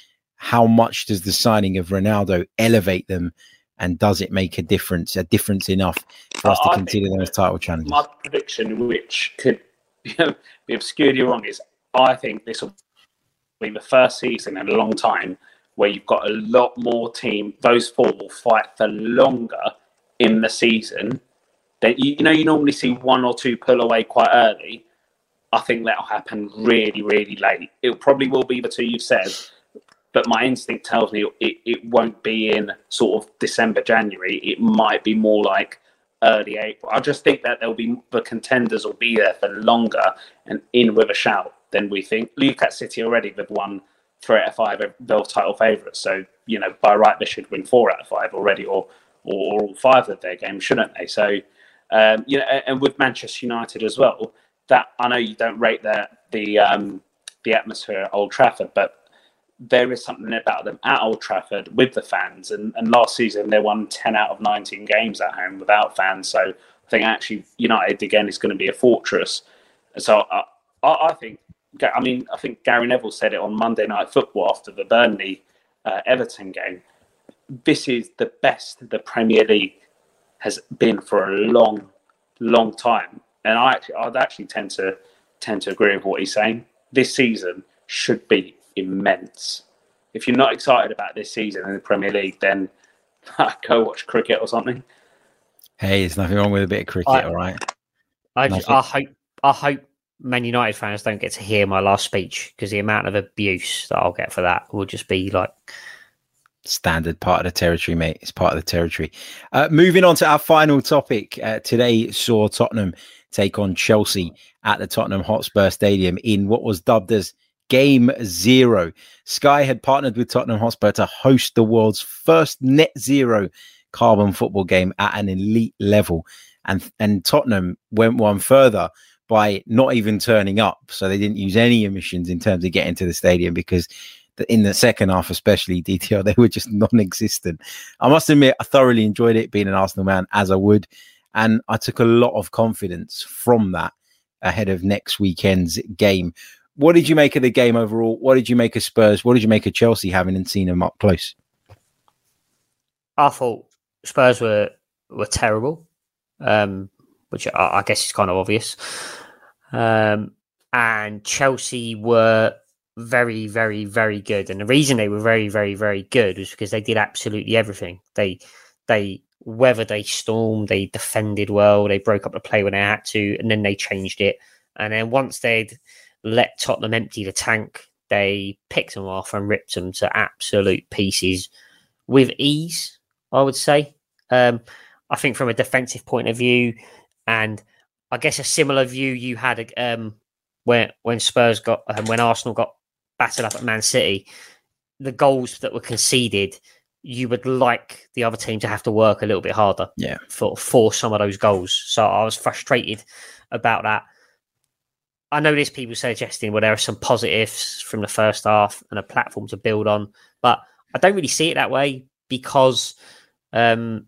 how much does the signing of Ronaldo elevate them, and does it make a difference enough for us to consider them as title challenges? My prediction, which could be obscurely wrong, is I think this will be the first season in a long time where you've got a lot more team. Those four will fight for longer in the season. That you normally see one or two pull away quite early. I think that'll happen really, really late. It probably will be the two you've said, but my instinct tells me it won't be in sort of December, January. It might be more like early April. I just think that the contenders will be there for longer and in with a shout than we think. Look at City already. They've won 3 out of 5. They're title favourites. So, by right, they should win 4 out of 5 already, or all 5 of their games, shouldn't they? So, and with Manchester United as well, that I know you don't rate the atmosphere at Old Trafford, but there is something about them at Old Trafford with the fans. And last season they won 10 out of 19 games at home without fans. So I think actually United again is going to be a fortress. So I think Gary Neville said it on Monday Night Football after the Burnley Everton game. This is the best the Premier League has been for a long, long time. And I'd actually tend to agree with what he's saying. This season should be immense. If you're not excited about this season in the Premier League, then go watch cricket or something. Hey, there's nothing wrong with a bit of cricket, all right? I hope Man United fans don't get to hear my last speech, because the amount of abuse that I'll get for that will just be like standard part of the territory, mate. It's part of the territory. Moving on to our final topic. Today saw Tottenham take on Chelsea at the Tottenham Hotspur Stadium in what was dubbed as Game Zero. Sky had partnered with Tottenham Hotspur to host the world's first net zero carbon football game at an elite level. And Tottenham went one further by not even turning up. So they didn't use any emissions in terms of getting to the stadium, because in the second half, especially DTR, they were just non-existent. I must admit, I thoroughly enjoyed it, being an Arsenal man, as I would. And I took a lot of confidence from that ahead of next weekend's game. What did you make of the game overall? What did you make of Spurs? What did you make of Chelsea, having seen them up close? I thought Spurs were terrible, which I guess is kind of obvious. And Chelsea were very, very, very good. And the reason they were very, very, very good was because they did absolutely everything. They weathered a storm, they defended well, they broke up the play when they had to, and then they changed it. And then once they'd let Tottenham empty the tank, they picked them off and ripped them to absolute pieces with ease, I would say. I think from a defensive point of view, and I guess a similar view you had when Arsenal got battered up at Man City, the goals that were conceded, you would like the other team to have to work a little bit harder for some of those goals. So I was frustrated about that. I know there's people suggesting, well, there are some positives from the first half and a platform to build on, but I don't really see it that way, because, having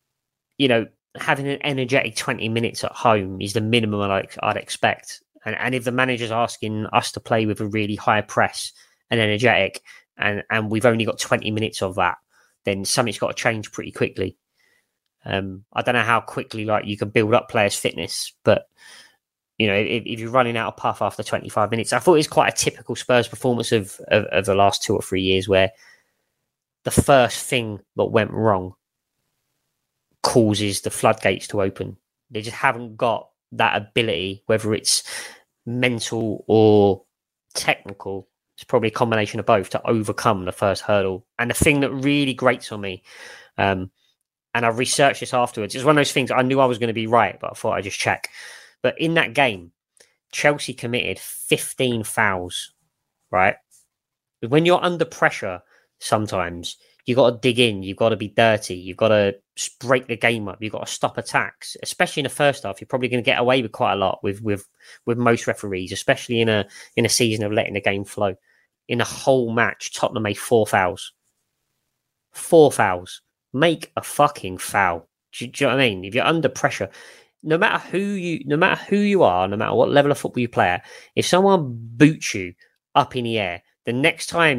an energetic 20 minutes at home is the minimum I'd expect. And if the manager's asking us to play with a really high press and energetic, and we've only got 20 minutes of that, then something's got to change pretty quickly. I don't know how quickly you can build up players' fitness, but if you're running out of puff after 25 minutes, I thought it was quite a typical Spurs performance of the last 2 or 3 years, where the first thing that went wrong causes the floodgates to open. They just haven't got that ability, whether it's mental or technical. It's probably a combination of both, to overcome the first hurdle. And the thing that really grates on me, and I researched this afterwards, it's one of those things I knew I was going to be right, but I thought I'd just check. But in that game, Chelsea committed 15 fouls, right? When you're under pressure, sometimes you've got to dig in, you've got to be dirty, you've got to break the game up, you've got to stop attacks. Especially in the first half, you're probably going to get away with quite a lot with most referees, especially in a season of letting the game flow. In the whole match, Tottenham made 4 fouls. 4 fouls. Make a fucking foul. Do you know what I mean? If you're under pressure, no matter who you are, no matter what level of football you play at, if someone boots you up in the air, the next time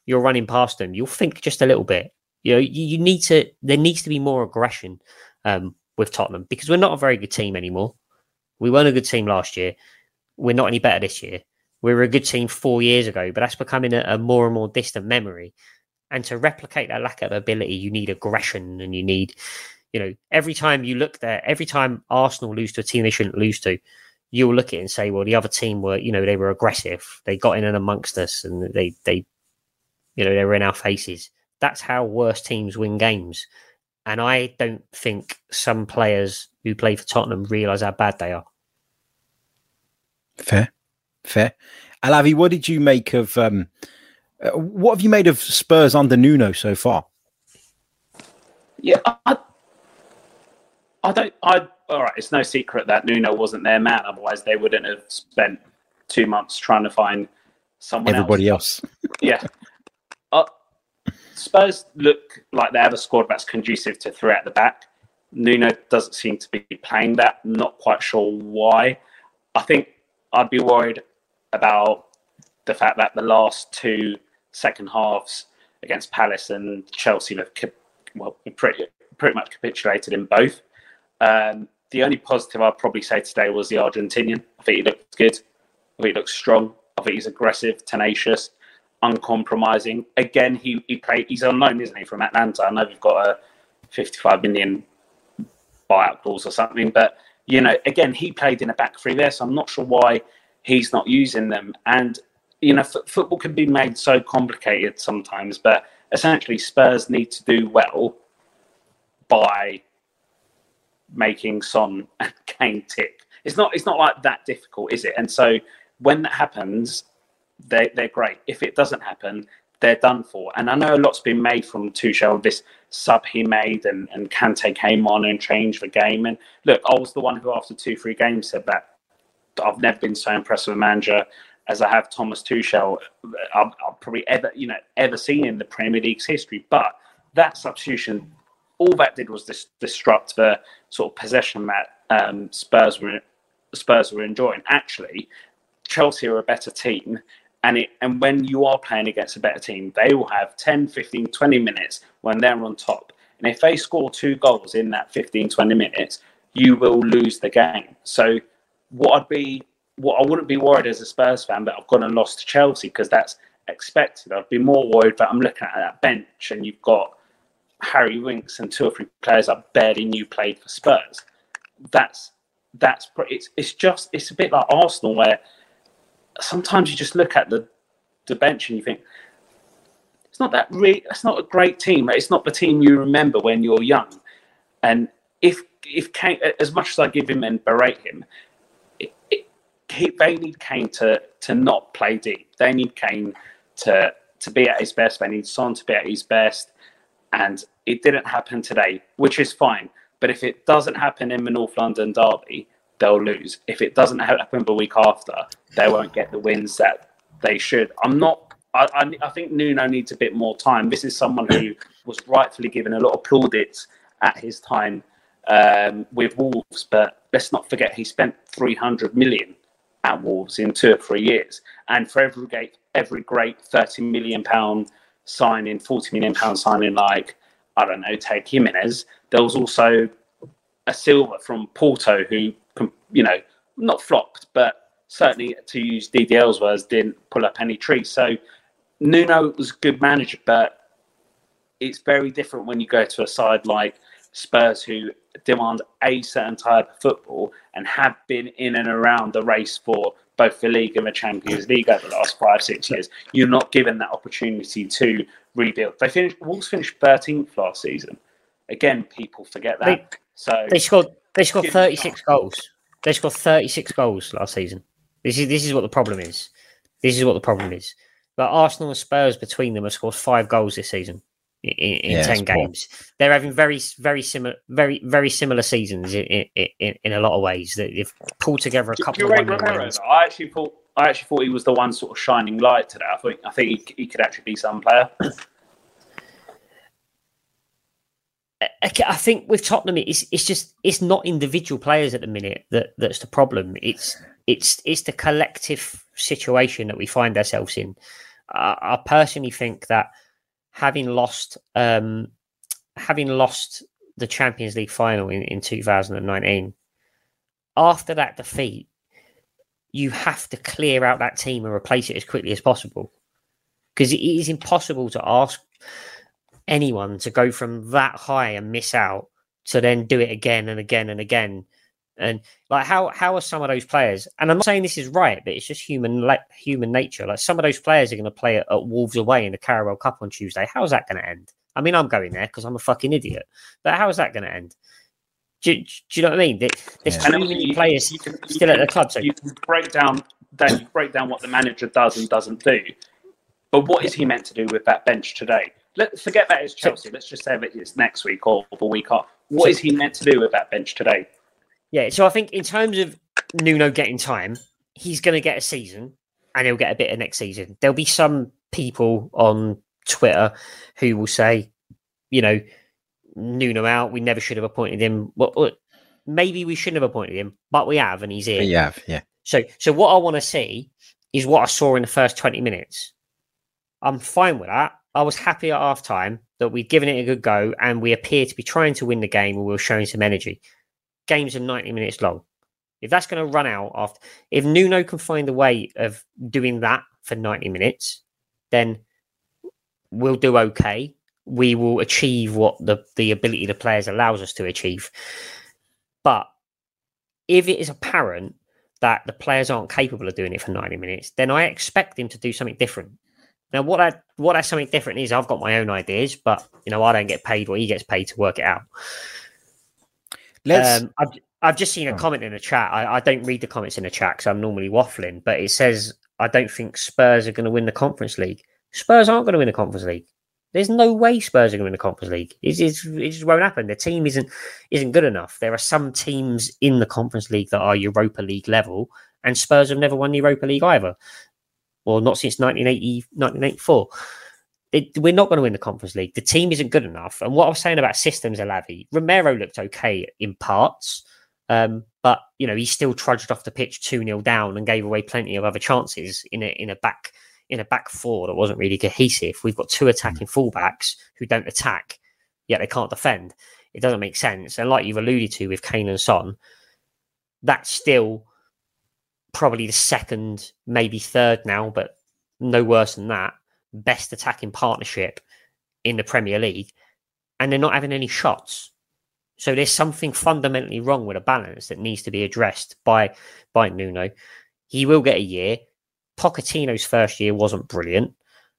you're running past them, you'll think just a little bit. You know, you need to. There needs to be more aggression with Tottenham because we're not a very good team anymore. We weren't a good team last year. We're not any better this year. We were a good team 4 years ago, but that's becoming a more and more distant memory. And to replicate that lack of ability, you need aggression, and you need, you know, every time you look there, every time Arsenal lose to a team they shouldn't lose to, you'll look at it and say, well, the other team were, you know, they were aggressive. They got in and amongst us, and they, you know, they were in our faces. That's how worse teams win games. And I don't think some players who play for Tottenham realise how bad they are. Fair. Alavi, what did you make of what have you made of Spurs under Nuno so far? Yeah, all right, it's no secret that Nuno wasn't their man. Otherwise, they wouldn't have spent 2 months trying to find someone Everybody else. Yeah. Spurs look like they have a squad that's conducive to three at the back. Nuno doesn't seem to be playing that. Not quite sure why. I think I'd be worried about the fact that the last two second halves against Palace and Chelsea have pretty much capitulated in both. The only positive I'd probably say today was the Argentinian. I think he looked good. I think he looks strong. I think he's aggressive, tenacious, uncompromising. Again, he's on loan, isn't he, from Atlanta? I know we've got a 55 million buyout clause or something, but you know, again, he played in a back three there, so I'm not sure why he's not using them. And you know, football can be made so complicated sometimes, but essentially Spurs need to do well by making Son and Kane tick. It's not like that difficult, is it? And so when that happens, they're great. If it doesn't happen, they're done for. And I know a lot's been made from Tuchel, this sub he made, and Kante came on and changed the game. And look, I was the one who after 2-3 games said that I've never been so impressed with a manager as I have Thomas Tuchel. I've probably ever seen in the Premier League's history. But that substitution, all that did was disrupt the sort of possession that Spurs were enjoying. Actually, Chelsea are a better team. And when you are playing against a better team, they will have 10, 15, 20 minutes when they're on top. And if they score 2 goals in that 15, 20 minutes, you will lose the game. So I wouldn't be worried as a Spurs fan that I've gone and lost to Chelsea because that's expected. I'd be more worried that I'm looking at that bench and you've got Harry Winks and 2 or 3 players I barely knew played for Spurs. It's a bit like Arsenal where sometimes you just look at the bench and you think it's not a great team. It's not the team you remember when you're young. And if Kane, as much as I give him and berate him, they need Kane to not play deep. They need Kane to be at his best. They need Son to be at his best. And it didn't happen today, which is fine. But if it doesn't happen in the North London derby, they'll lose. If it doesn't happen the week after, they won't get the wins that they should. I think Nuno needs a bit more time. This is someone who was rightfully given a lot of plaudits at his time with Wolves, but let's not forget he spent 300 million at Wolves in 2 or 3 years. And for every great 30 million pound signing, 40 million pound signing, like, I don't know, take Jimenez, there was also a Silva from Porto who, you know, not flopped, but certainly, to use DDL's words, didn't pull up any trees. So Nuno was a good manager, but it's very different when you go to a side like Spurs who demand a certain type of football and have been in and around the race for both the league and the Champions League over the last 5-6 years. You're not given that opportunity to rebuild. Wolves finished 13th last season. Again, people forget that. They scored 36 goals. They scored 36 goals last season. This is what the problem is. But Arsenal and Spurs between them have scored 5 goals this season in 10 games. They're having very similar seasons in a lot of ways. They've pulled together a couple of wins. I actually thought he was the one sort of shining light today. I think he could actually be some player. I think with Tottenham, it's not individual players at the minute that's the problem. It's the collective situation that we find ourselves in. I personally think that having lost the Champions League final in 2019, after that defeat, you have to clear out that team and replace it as quickly as possible, because it is impossible to ask anyone to go from that high and miss out to then do it again and again and again. And like, how are some of those players? And I'm not saying this is right, but it's just human nature. Like, some of those players are going to play at Wolves away in the Carabao Cup on Tuesday. How's that going to end? I mean, I'm going there because I'm a fucking idiot. But how is that going to end? Do you know what I mean? There's too many players still at the club. So you can break down what the manager does and doesn't do. But what is he meant to do with that bench today? Forget that it's Chelsea. Let's just say that it's next week or the week off. What is he meant to do with that bench today? Yeah, so I think in terms of Nuno getting time, he's going to get a season and he'll get a bit of next season. There'll be some people on Twitter who will say, Nuno out, we never should have appointed him. Well, maybe we shouldn't have appointed him, but we have, and he's here. You have, yeah. So what I want to see is what I saw in the first 20 minutes. I'm fine with that. I was happy at half time that we'd given it a good go and we appear to be trying to win the game and we were showing some energy. Games are 90 minutes long. If that's going to run out if Nuno can find a way of doing that for 90 minutes, then we'll do okay. We will achieve what the ability of the players allows us to achieve. But if it is apparent that the players aren't capable of doing it for 90 minutes, then I expect him to do something different. Now, what that something different is, I've got my own ideas, but I don't get paid what he gets paid to work it out. I've just seen a comment in the chat. I don't read the comments in the chat because I'm normally waffling, but it says, I don't think Spurs are going to win the Conference League. Spurs aren't going to win the Conference League. There's no way Spurs are going to win the Conference League. It just won't happen. The team isn't good enough. There are some teams in the Conference League that are Europa League level, and Spurs have never won the Europa League either. Well, not since 1984. We're not going to win the Conference League. The team isn't good enough. And what I was saying about systems, Alavi, Romero looked okay in parts, but he still trudged off the pitch 2-0 down and gave away plenty of other chances in a back four that wasn't really cohesive. We've got two attacking fullbacks who don't attack, yet they can't defend. It doesn't make sense. And like you've alluded to with Kane and Son, that's still probably the second, maybe third now, but no worse than that, best attacking partnership in the Premier League, and they're not having any shots. So there's something fundamentally wrong with a balance that needs to be addressed by Nuno. He will get a year. Pochettino's first year wasn't brilliant,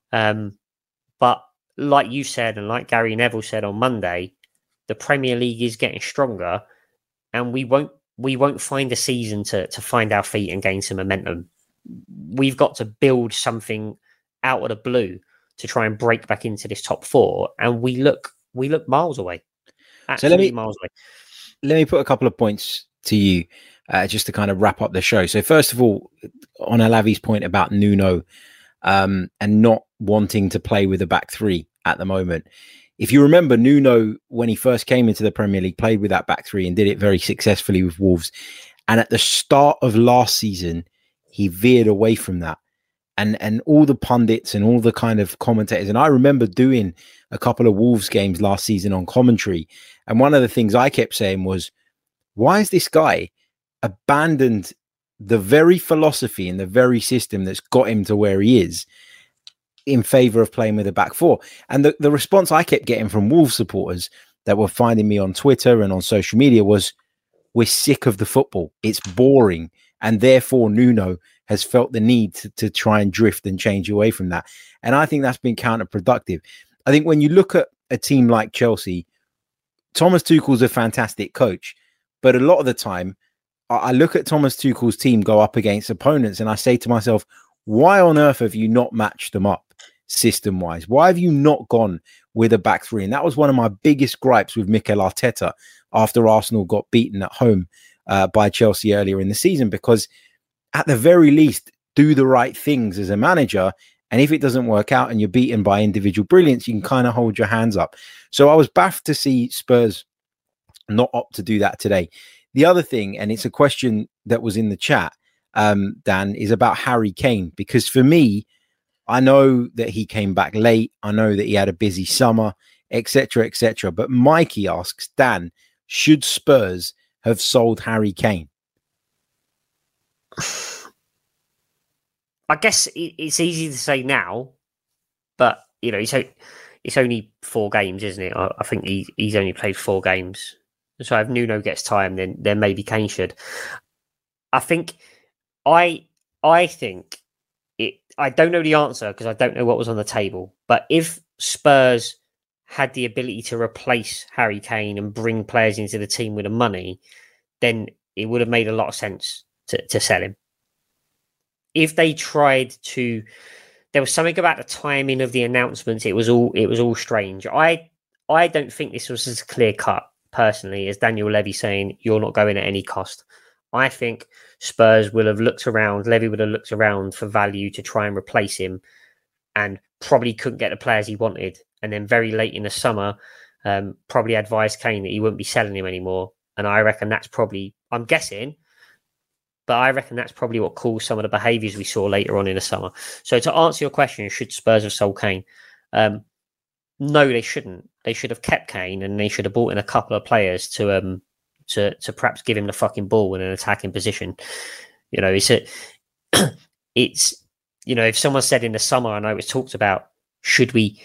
but like you said, and like Gary Neville said on Monday, the Premier League is getting stronger, and we won't find a season to find our feet and gain some momentum. We've got to build something out of the blue to try and break back into this top four, and we look miles away. Absolutely miles away. Let me put a couple of points to you just to kind of wrap up the show. So first of all, on Alavi's point about Nuno and not wanting to play with a back three at the moment. If you remember, Nuno, when he first came into the Premier League, played with that back three and did it very successfully with Wolves. And at the start of last season, he veered away from that. And all the pundits and all the kind of commentators, and I remember doing a couple of Wolves games last season on commentary. And one of the things I kept saying was, why is this guy abandoned the very philosophy and the very system that's got him to where he is in favor of playing with a back four? And the response I kept getting from Wolves supporters that were finding me on Twitter and on social media was, we're sick of the football. It's boring. And therefore Nuno has felt the need to try and drift and change away from that. And I think that's been counterproductive. I think when you look at a team like Chelsea, Thomas Tuchel's a fantastic coach, but a lot of the time I look at Thomas Tuchel's team go up against opponents and I say to myself, why on earth have you not matched them up system-wise? Why have you not gone with a back three? And that was one of my biggest gripes with Mikel Arteta after Arsenal got beaten at home by Chelsea earlier in the season, because at the very least, do the right things as a manager. And if it doesn't work out and you're beaten by individual brilliance, you can kind of hold your hands up. So I was baffed to see Spurs not opt to do that today. The other thing, and it's a question that was in the chat, Dan, is about Harry Kane. Because for me, I know that he came back late. I know that he had a busy summer, etc., etc. But Mikey asks, Dan, should Spurs have sold Harry Kane? I guess it's easy to say now, but you know, it's only 4 games, isn't it? I think he's only played 4 games. So if Nuno gets time, then maybe Kane should. I think I think it. I don't know the answer because I don't know what was on the table. But if Spurs had the ability to replace Harry Kane and bring players into the team with the money, then it would have made a lot of sense to sell him. If they tried to, there was something about the timing of the announcements. It was all strange. I don't think this was as clear cut personally as Daniel Levy saying you're not going at any cost. I think Spurs will have looked around. Levy would have looked around for value to try and replace him, and probably couldn't get the players he wanted. And then very late in the summer, probably advised Kane that he wouldn't be selling him anymore. And I reckon that's probably, I'm guessing, but I reckon that's probably what caused some of the behaviours we saw later on in the summer. So to answer your question, should Spurs have sold Kane? No, they shouldn't. They should have kept Kane, and they should have brought in a couple of players to perhaps give him the fucking ball in an attacking position. You know, it's you know, if someone said in the summer, I know it was talked about, should we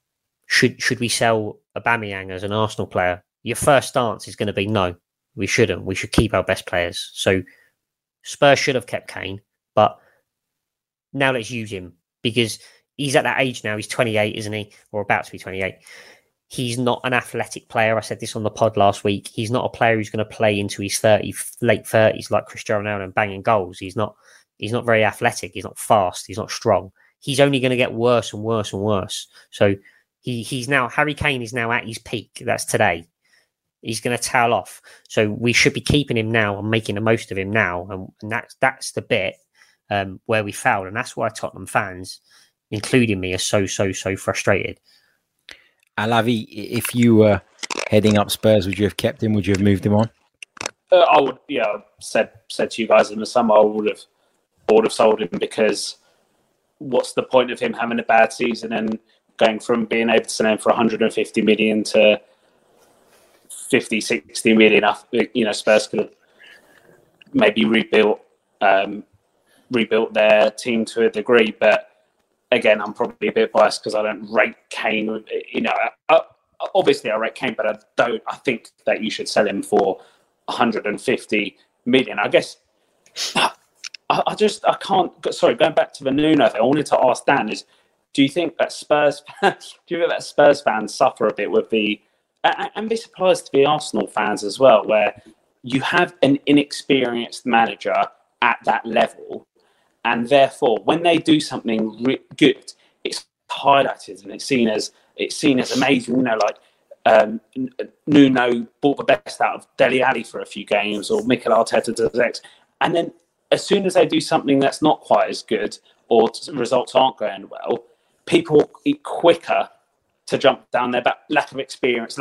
sell Aubameyang as an Arsenal player? Your first stance is going to be no, we shouldn't. We should keep our best players. So Spurs should have kept Kane, but now let's use him because he's at that age now. He's 28, isn't he? Or about to be 28. He's not an athletic player. I said this on the pod last week. He's not a player who's going to play into his late 30s like Cristiano Ronaldo and banging goals. He's not very athletic. He's not fast. He's not strong. He's only going to get worse and worse and worse. So he's now, Harry Kane is now at his peak. That's today. He's going to tail off. So we should be keeping him now and making the most of him now. And that's the bit where we failed. And that's why Tottenham fans, including me, are so frustrated. Alavi, if you were heading up Spurs, would you have kept him? Would you have moved him on? I would, yeah. Said to you guys in the summer, I would have sold him because what's the point of him having a bad season and going from being able to sell him for 150 million to 50, 60 million? You know, Spurs could have maybe rebuilt their team to a degree, but again, I'm probably a bit biased because I don't rate Kane. You know, obviously I rate Kane, but I think that you should sell him for 150 million. I guess I can't. Sorry, going back to the Nuno thing, I wanted to ask Dan: do you think that Spurs fans suffer a bit with the, and this applies to the Arsenal fans as well, where you have an inexperienced manager at that level, and therefore when they do something good, it's highlighted and it's seen as amazing. You know, like Nuno brought the best out of Dele Alli for a few games, or Mikel Arteta does X, and then as soon as they do something that's not quite as good or results aren't going well, people are quicker to jump down their back. Lack of experience.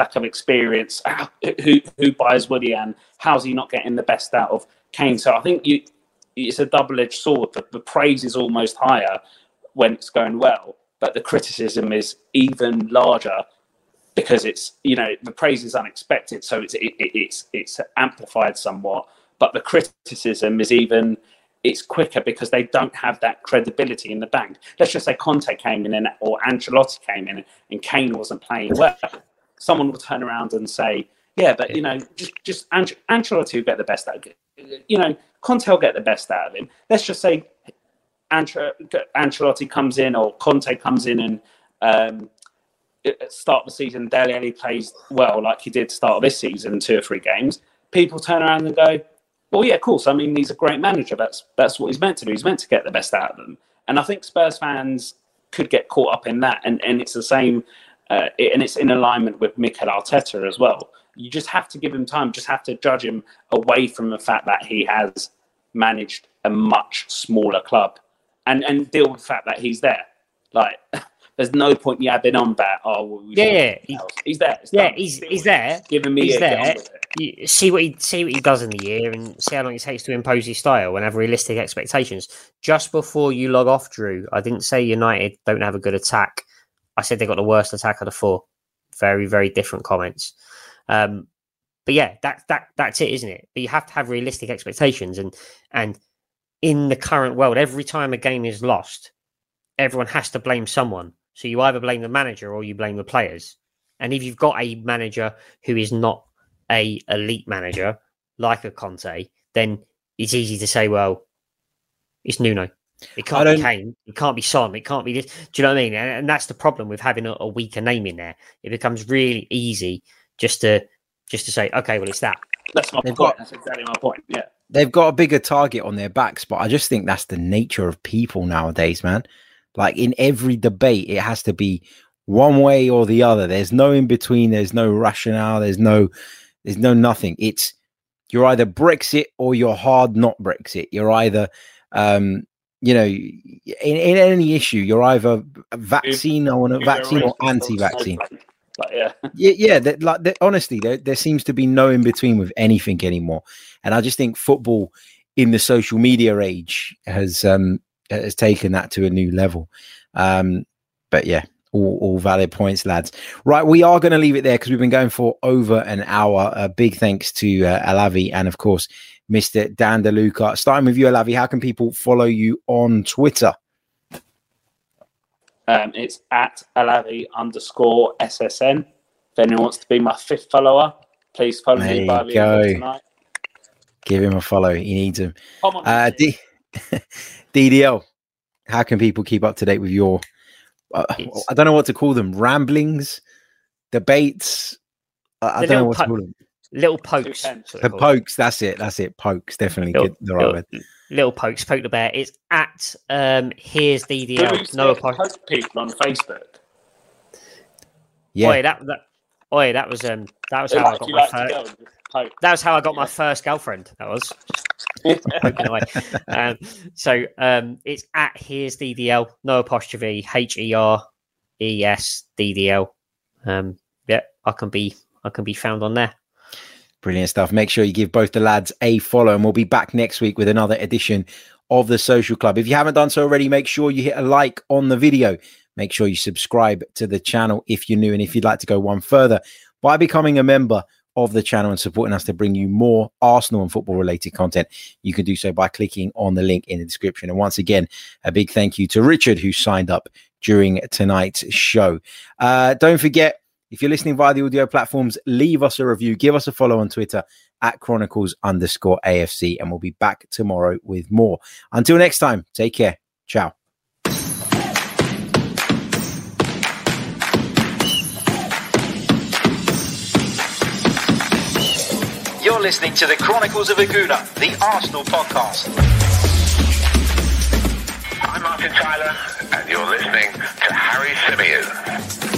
Who buys Woody, and how's he not getting the best out of Kane? So I think it's a double-edged sword. The praise is almost higher when it's going well, but the criticism is even larger because it's, you know, the praise is unexpected, so it's amplified somewhat. But the criticism is it's quicker because they don't have that credibility in the bank. Let's just say Conte came in or Ancelotti came in and Kane wasn't playing well. Someone will turn around and say, yeah, but, you know, just Ancelotti will get the best out of it. You know, Conte will get the best out of him. Let's just say Ancelotti comes in or Conte comes in and start the season, Dele Alli plays well like he did start this season, 2 or 3 games. People turn around and go, well, yeah, of course. I mean, he's a great manager. That's what he's meant to do. He's meant to get the best out of them. And I think Spurs fans could get caught up in that. And it's the same, and it's in alignment with Mikel Arteta as well. You just have to give him time. You just have to judge him away from the fact that he has managed a much smaller club and deal with the fact that he's there. Like, There's no point yabbing on about. Oh, well, he's there. It's done. He's there. Giving me he's a there. get on with it. You see what he does in the year, and see how long it takes to impose his style and have realistic expectations. Just before you log off, Drew, I didn't say United don't have a good attack. I said they got the worst attack of the four. Very, very different comments. But yeah, that's it, isn't it? But you have to have realistic expectations, and in the current world, every time a game is lost, everyone has to blame someone. So you either blame the manager or you blame the players. And if you've got a manager who is not a elite manager like a Conte, then it's easy to say, well, it's Nuno. It can't be Kane. It can't be Son. It can't be this. Do you know what I mean? And that's the problem with having a weaker name in there. It becomes really easy just to say, okay, well, it's that. That's my point. That's exactly my point. Yeah. They've got a bigger target on their backs, but I just think that's the nature of people nowadays, man. Like in every debate, it has to be one way or the other. There's no in between. There's no rationale. There's no nothing. It's you're either Brexit or you're hard not Brexit. You're either, in any issue, you're either vaccine or anti-vaccine. Honestly, there seems to be no in between with anything anymore. And I just think football in the social media age has taken that to a new level. But yeah, all valid points, lads. Right, we are going to leave it there because we've been going for over an hour. A big thanks to Alavi and, of course, Mr. Dan DeLuca. Starting with you, Alavi, how can people follow you on Twitter? It's at Alavi_SSN. If anyone wants to be my fifth follower, please follow me by the end of tonight. Give him a follow. He needs him. DDL, how can people keep up to date with your, I don't know what to call them, ramblings, debates? I don't know what to call them. Little pokes. The pokes, that's it. Pokes, definitely good. The right word. Little pokes, poke the bear. It's at here's DDL. No post people on Facebook. Yeah. That was how I got my first. That was how I got my first girlfriend. That was. So it's at here's DDL. No apostrophe. HERES DDL. Yeah, I can be found on there. Brilliant stuff. Make sure you give both the lads a follow, and we'll be back next week with another edition of the Social Club. If you haven't done so already, make sure you hit a like on the video. Make sure you subscribe to the channel if you're new, and if you'd like to go one further by becoming a member of the channel and supporting us to bring you more Arsenal and football related content, you can do so by clicking on the link in the description. And once again, a big thank you to Richard, who signed up during tonight's show. Don't forget, if you're listening via the audio platforms, leave us a review, give us a follow on Twitter at Chronicles_AFC, and we'll be back tomorrow with more. Until next time, take care. Ciao. You're listening to the Chronicles of Aguna, the Arsenal podcast. I'm Martin Tyler, and you're listening to Harry Symeou.